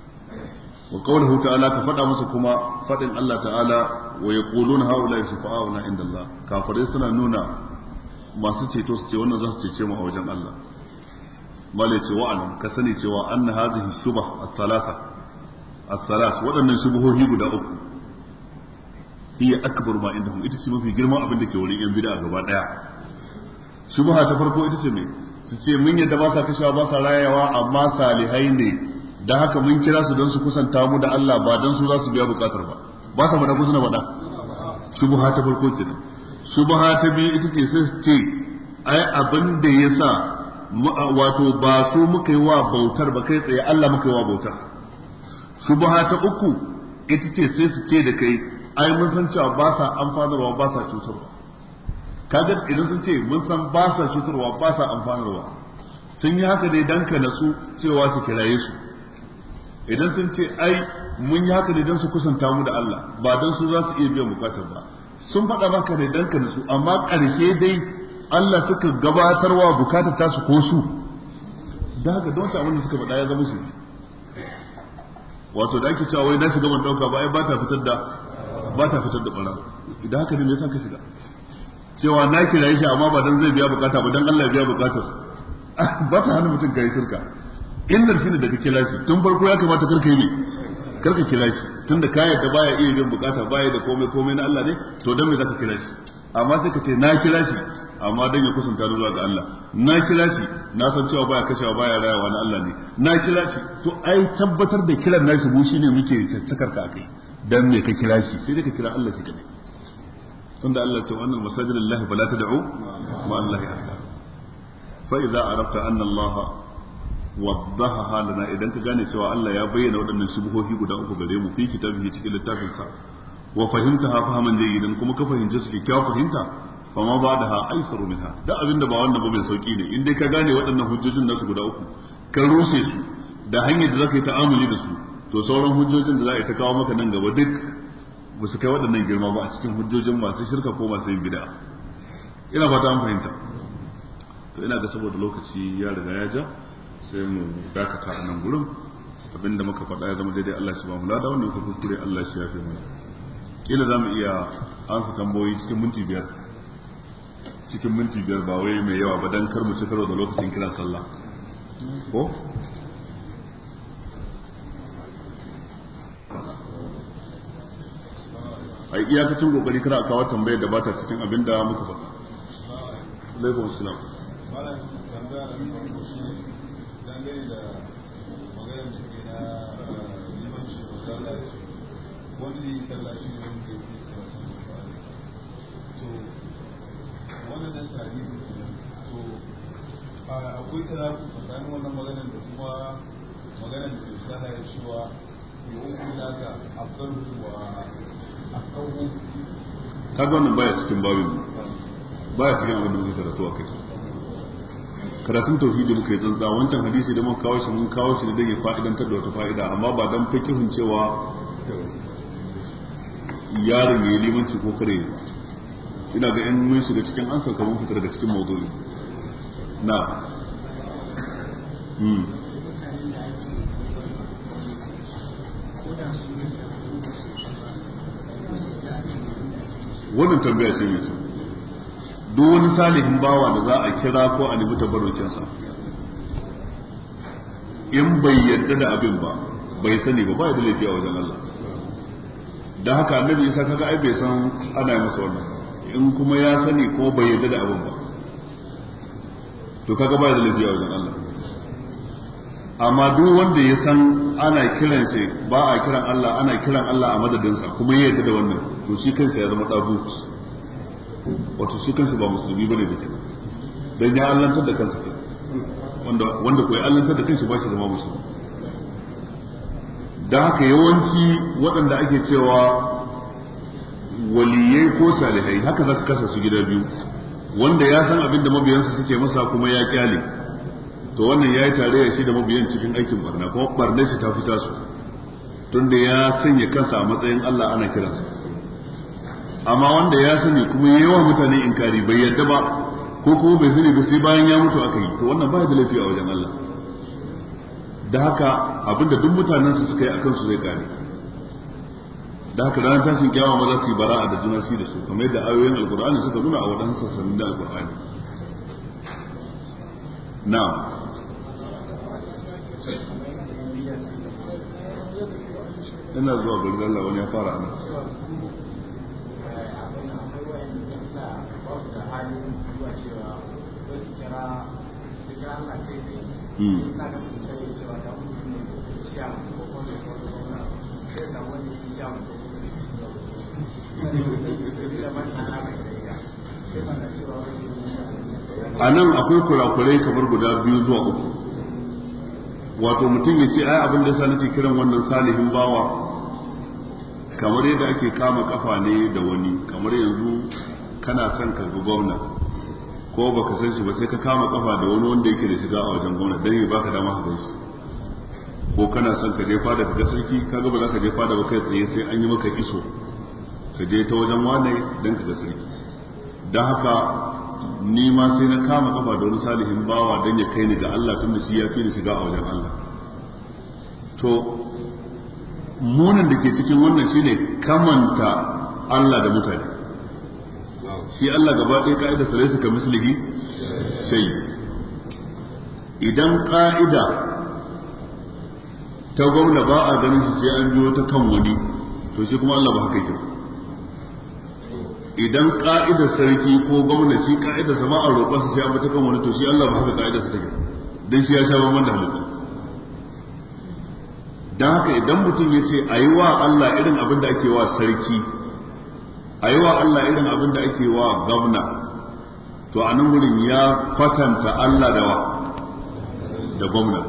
wa qawluhu ta'ala ka fada musu kuma fadin Allah ta'ala wa yaquluna haula shufa'auna inda Allah kafirai suna nuna masu ceto su ce wannan za su cece mu a wajen Allah malai ce wa'alam ka sani cewa anna hadhihi shubah as-salasa as-salas wadannan shubuhohi guda uku hiya akbar ma indahum ita ce mafi girman abin da ke wurin yan bid'a gaba daya shubha ta farko ita ce me su ce mun yadda ba sa kashewa ba sa rayawa amma salihai ne dan haka mun kira su don su kusanta mu da Allah ba dan su za su biya bukatar ba ba sa bada kusuna bada shubha ta farko kenan shubha ta biyu ita ce sai su ce ai abin da yasa wato ba su muka yi wa bautar ba kai tsaye Allah muka yi wa bautar shubha ta uku ita ce sai su ce da kai ai mun san cewa ba sa amfanarwa ba sa cutarwa kaga idan sun ce mun san ba sa cutarwa ba sa amfanarwa sun yi haka dai dan ka nasu cewa su kiraye su idan sun ce ai mun yi haka ne dan su kusanta mu da Allah ba dan su za su iya biyan bukatar ba sun faɗa maka ne dan ka nasu amma ƙarshe dai Allah suka gabatarwa bukatar tasu ko su da haka don abin da suka faɗa ya zama su wato da ake cewa wai na shiga ban dauka ba ai ba ta fitar da ba ta fitar da bara idan haka ne me yasa ka shiga cewa na kira shi amma ba dan zai biya bukata ba dan Allah ya biya bukatar ba ta hana mutum kai shirka innar shine da ka kira shi tun farko ya kamata karka yi ne karka kira shi tunda ka yadda baya iya biyan bukata baya da komai komai na Allah ne to dan me zaka kira shi amma sai ka ce na kira shi amma dan ya kusanta zuwa ga Allah na kira shi na san cewa baya kashewa baya rayawa na Allah ne na kira shi to ai tabbatar da kiran nashi mu shine muke caccakar ka akai dan me ka kira shi sai dai ka kira Allah shi kadai tunda Allah ce wannan masajidillahi fala tad'u ma Allah ya fa idza arafta anna Allah waddaha lana idan ka gane cewa Allah ya bayyana waɗannan shubuhohi guda uku gare mu fi kitabihi cikin littafin sa wa fahimtaha fahaman jayyidan kuma ka fahimce su kyakkyawar fahimta fama ba da ha aisaru minha da abinda ba wannan ba mai sauki ne in dai ka gane waɗannan hujjojin nasu guda uku ka rushe su da hanyar da zaka yi ta'amuli da su to sauran hujjojin da za a yi ta kawo maka nan gaba duk ba su kai waɗannan girma ba a cikin hujjojin masu shirka ko masu yin bid'a ina fata an fahimta to ina ga saboda lokaci ya riga ya ja sai mu dakata a nan gurin abinda muka faɗa ya zama daidai Allah shi ba mu lada wanda muka kuskure Allah shi ya fi mana kila za mu iya ansa tambayoyi cikin minti biyar cikin minti biyar ba wai mai yawa ba dan kar mu ci karo da lokacin kiran sallah ko ai iyakacin kokari kada a kawo tambayar da bata cikin abin da muka faɗa. Alaikum assalam. Malam tambaya da farko shi dangane da maganar da ke na limanci da masallaci wanda yi sallaci ne wanda ya fi wata mafari to wannan nan tari to akwai tarafu tsakanin wannan maganar da kuma maganar da ke sana ya cewa ya uku nasa afkar wa kaga wannan baya cikin babin baya cikin abin da muke karatu a kai karatun tauhidi muka yi tsantsa wancan hadisi da muka kawo shi mun kawo shi ne don ya fa'idantar da wata fa'ida amma ba dan fikihun cewa yaron ya yi limanci ko kare ba ina ga in mun shiga cikin ansar ka mun fitar daga cikin mawdu'i na hmm wannan tambaya ce mai kyau duk wani salihin bawa da za a kira ko a nemi tabarrukinsa in bai yadda da abin ba bai sani ba ba da laifi a wajen Allah da haka annabi isa kaga ai bai san ana yi masa wannan in kuma ya sani ko bai yadda da abin ba to kaga ba da laifi a wajen Allah amma duk wanda ya san ana kiran shi ba a kiran Allah ana kiran Allah a madadinsa kuma ya yadda da wannan to shi kansa ya zama dagut wato shi kansa ba musulmi bane da kenan dan ya allantar da kansa kenan wanda wanda ko ya allantar da kansa ba shi zama musulmi dan haka yawanci waɗanda ake cewa waliyai ko salihai haka zaka kasa su gida biyu wanda ya san abin da mabiyansa suke masa kuma ya kyale to wannan yayi tarayya shi da mabiyan cikin aikin barna ko barna shi ta fita su tunda ya sanya kansa a matsayin Allah ana kiransa amma wanda ya sani kuma yayi wa mutane inkari bai yadda ba ko kuma bai sani ba sai bayan ya mutu aka yi to wannan ba da lafiya a wajen Allah da haka abinda duk mutanen su suka yi akan su zai kare da haka ranar tashin kiyama ma za su yi bara'a da juna shi da su kamar yadda ayoyin alqur'ani suka nuna a wadannan sassanin da alqur'ani na'am ina zuwa gurin Allah wani ya fara ana a nan akwai kurakurai kamar guda biyu zuwa uku wato mutum ya ce ai abin da yasa nake kiran wannan salihin bawa kamar yadda ake kama kafa ne da wani kamar yanzu kana son ka ga gwamna ko baka san shi ba sai ka kama kafa da wani wanda yake da shiga a wajen gwamna dan ya baka dama ka gaishe ko kana son ka je fada ka ga sarki kaga ba za ka je fada ba kai tsaye sai an yi maka iso ka je ta wajen wane dan ka ga sarki dan haka ni ma sai na kama kafa da wani salihin bawa dan ya kai ni ga Allah tunda shi ya fi ni shiga a wajen Allah to munin da ke cikin wannan shine kamanta Allah da mutane shi Allah gaba ɗaya ka'ida sai su ka mislihi sai idan ka'ida ta gwamna ba a ganin shi sai an biyo ta kan wani to shi kuma Allah ba haka yake idan ka'idar sarki ko gwamna shi ka'idar sa ba a roƙon sa sai an bi ta kan wani to shi Allah ba haka ka'idar sa take dan shi ya sha bamban da halittu dan haka idan mutum ya ce ayi wa Allah irin abin da ake wa sarki ayi wa Allah irin abin da ake wa gwamna to a nan gurin ya kwatanta Allah da wa da gwamna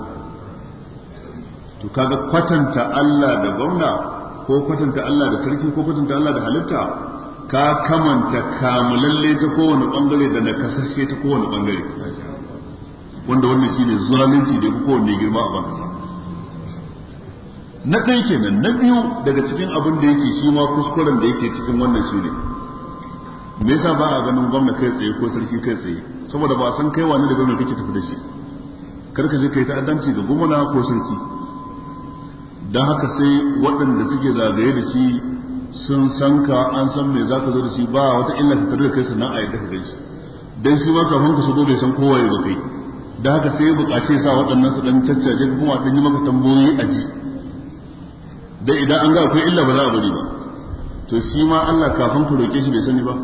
to kaga kwatanta Allah da gwamna ko kwatanta Allah da sarki ko kwatanta Allah da halitta ka kamanta kamulalle ta kowane bangare da nakasashe ta kowane bangare wanda wannan shine zalunci da ya kowanne girma a bankasa na ɗaya kenan na biyu daga cikin abin da yake shi ma kuskuren da yake cikin wannan shi ne me yasa ba a ganin gwamna kai tsaye ko sarki kai tsaye saboda ba san kai wani da gwamna kake tafi da shi karka je kai ta'addanci ga gwamna ko sarki dan haka sai waɗanda suke zagaye da shi sun san ka an san me zaka zo da shi ba wata illa ta tare da kai sannan a yadda ka gaishe dan shi ma kafin ka shigo bai san kowaye ba kai da haka sai ya buƙace sa waɗannan su dan caccaje kuma dan yi maka tambayoyi a ji dai idan an ga akwai illa ba za a bari ba to shi ma Allah kafin ku roke shi bai sani ba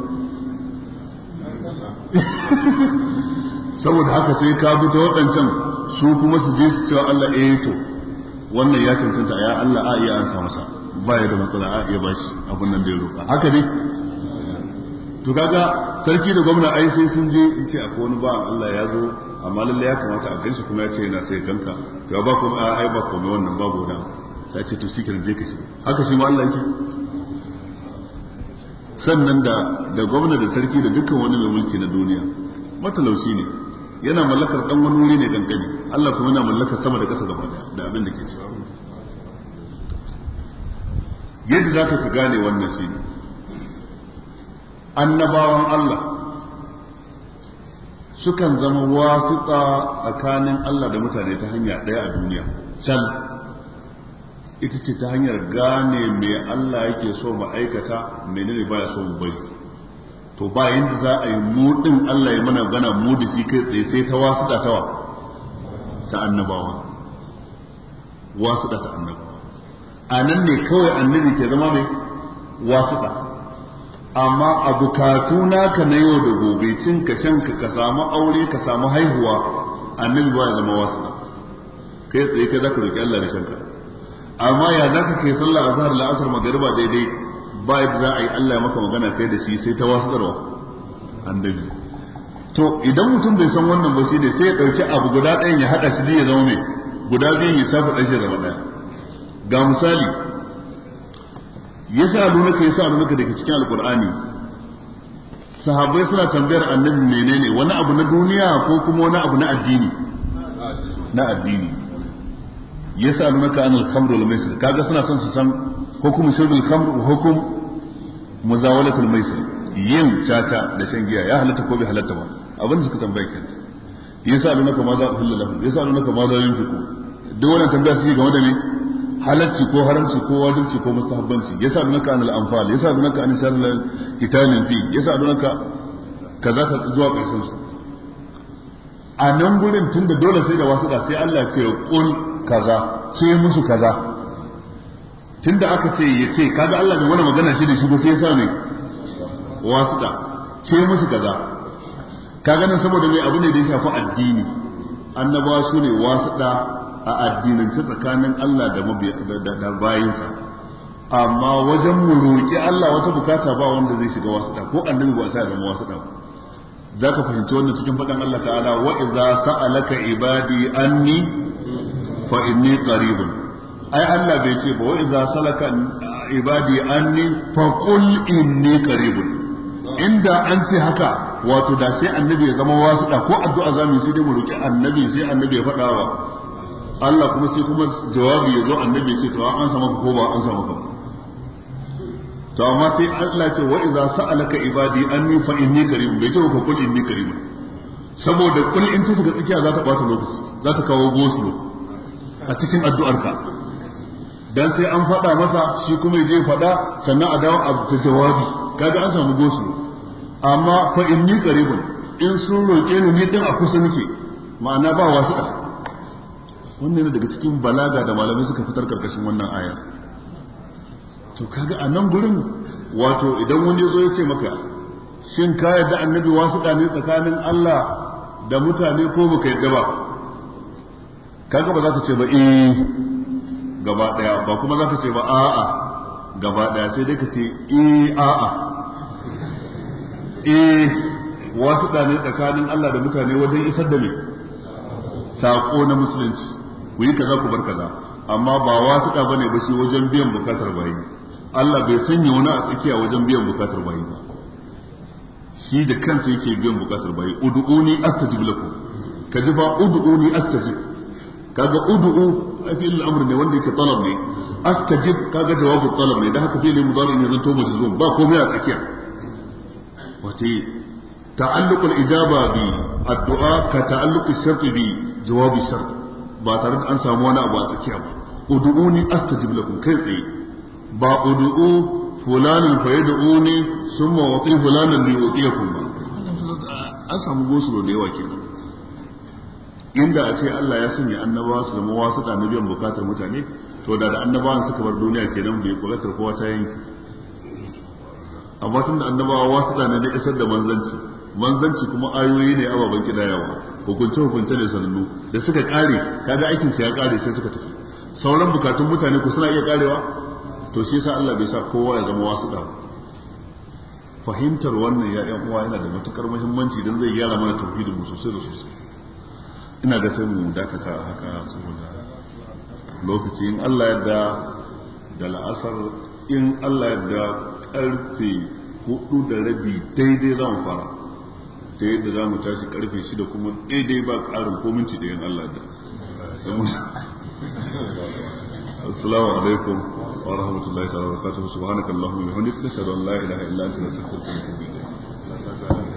saboda haka sai ka bi ta waɗancan su kuma su je su cewa Allah eh to wannan ya cancanta ya Allah a iya an sa masa ba ya da matsala a iya bashi abun nan da ya roƙa haka ne to kaga sarki da gwamna ai sai sun je in ce akwai wani ba Allah ya zo amma lalle ya kamata a ganshi kuma ya ce yana sai ganka to ba ko ai ba ko wannan babu wani sai ce to sikirin je ka shiga haka shi ma Allah yake sannan da da gwamna da sarki da dukkan wani mai mulki na duniya matalauci ne yana mallakar dan wani wuri ne kankani Allah kuma yana mallakar sama da ƙasa gaba daya da abin da ke ciki yadda zaka ka gane wannan shi ne annabawan Allah sukan zama wasiƙa tsakanin Allah da mutane ta hanya ɗaya a duniya can ita ce ta hanyar gane me Allah yake so mu aikata menene baya so mu bari to ba yanda za a yi mu din Allah ya mana gana mu da shi kai tsaye sai ta wasiƙa tawa ta annabawa wasiƙa ta annabawa a nan ne kawai annabi ke zama mai wasiƙa amma a bukatu naka na yau da gobe cin ka shanka ka samu aure ka samu haihuwa annabi ba ya zama wasiƙa kai tsaye kai zaka roki Allah da shanka amma ya zaka kai sallah azhar la'asar magriba daidai ba yadda za a yi Allah ya maka magana kai da shi sai ta wasiƙarwa annabi to idan mutum bai san wannan ba shi ne sai ya dauki abu guda ɗayan ya hada shi ya zama mai guda biyun ya shafa ɗan shi zama ɗaya ga misali yasa alunaka yasa alunaka dake cikin alqur'ani sahabbai suna tambayar annabi menene wani abu na duniya ko kuma wani abu na addini na addini yasa alunaka anil khamr wal maisir kaga suna son su san hukum shurbil khamr wa hukum muzawalatul maisir yin tata da shan giya ya halatta ko bai halatta ba abin da suka tambaye kan yasa alunaka ma za uhilla lahum yasa alunaka ma za yunfiqu duk wannan tambaya suke game da me halacci ko haramci ko wajibci ko mustahabbanci yasa dunaka anil anfal yasa dunaka an sharral kitabin fi yasa dunaka kaza ka zuwa karshen su a nan gurin tunda dole sai da wasu da sai Allah ya ce qul kaza ce musu kaza tunda aka ce yace kaga Allah bai wani magana shi da shi ba sai ya sa ne wasu da ce musu kaza kaga nan saboda mai abu ne da ya shafi addini annabawa su ne wasu da a addinance tsakanin Allah da da bayinsa amma wajen mu roƙi Allah wata bukata ba wanda zai shiga wasuɗa ko annabi ba sai ya zama wasuɗa za ka fahimci wannan cikin faɗin Allah ta'ala wa idza sa'alaka ibadi anni fa inni qaribun ai Allah bai ce ba wa idza salaka ibadi anni fa qul inni qaribun inda an ce haka wato da sai annabi ya zama wasuɗa ko addu'a zamu sai dai mu roƙi annabi sai annabi ya faɗa wa Allah kuma sai kuma jawabi ya zo annabi ya ce to an samu ko ba an samu ka to amma sai Allah ce wa idza sa'alaka ibadi anni fa inni qarib bai ce ko kul inni qarib saboda kul in ta shiga tsakiya za ta bata lokaci za ta kawo gosulo a cikin addu'arka dan sai an faɗa masa shi kuma ya je faɗa sannan a dawo a ta jawabi kaga an samu gosulo amma fa inni qarib in sun roke ni ni din a kusa nake ma'ana ba wasu da wannan ne daga cikin balaga da malamai suka fitar karkashin wannan aya to kaga a nan gurin wato idan wani ya zo ya ce maka shin ka yarda annabi wasu ne tsakanin Allah da mutane ko baka yarda ba kaga ba za ka ce ba eh gaba daya ba kuma za ka ce ba a'a gaba daya sai dai ka ce eh a'a eh wasu ne tsakanin Allah da mutane wajen isar da me sako na musulunci ku yi kaza ku bar kaza amma ba wasu da bane ba shi wajen biyan bukatar bayi Allah bai sanya wani a tsakiya wajen biyan bukatar bayi ba shi da kansa yake biyan bukatar bayi ud'uni astajib lakum kaji ba ud'uni astajib kaga ud'u fi'il al-amr ne wanda yake talab ne astajib kaga jawabu talab ne dan haka fi'il mudari ne zanto majzum ba komai a tsakiya wace ta'alluq al-ijaba bi addu'a ka ta'alluq ash-shart bi jawab ash-shart ba tare da an samu wani abu a tsakiya ba ud'uni astajib lakum kai tsaye ba ud'u fulanin fa yad'uni thumma wati fulanan li utiyakum ba an samu gosulo da yawa kenan. Inda a ce Allah ya sanya annabawa su zama wasu da na biyan bukatar mutane, to da da annabawan suka bar duniya kenan bai bukatar kowa ta yanki. Amma tun da annabawa wasu da na isar da manzanci, manzanci kuma ayoyi ne ababen kidayawa, hukunce hukunce ne sanannu, da suka kare kaga aikin su ya kare sai suka tafi. Sauran bukatun mutane ku suna iya karewa, to shi yasa Allah bai sa kowa ya zama wasu da. Fahimtar wannan ya ƴan uwa yana da matukar muhimmanci dan zai gyara mana tauhidin mu sosai da sosai. Ina ga sai mu dakata haka saboda lokaci, in Allah yadda da la'asar, in Allah yadda karfe hudu da rabi daidai za mu fara, ta yadda za mu tashi karfe shida kuma daidai ba karin ko minti da yin Allah da. Assalamu alaikum wa rahmatullahi ta'ala wa barakatuhu. Subhanakallahumma wa bihamdika, nashhadu an la ilaha illa anta, nastaghfiruka wa natubu ilayk.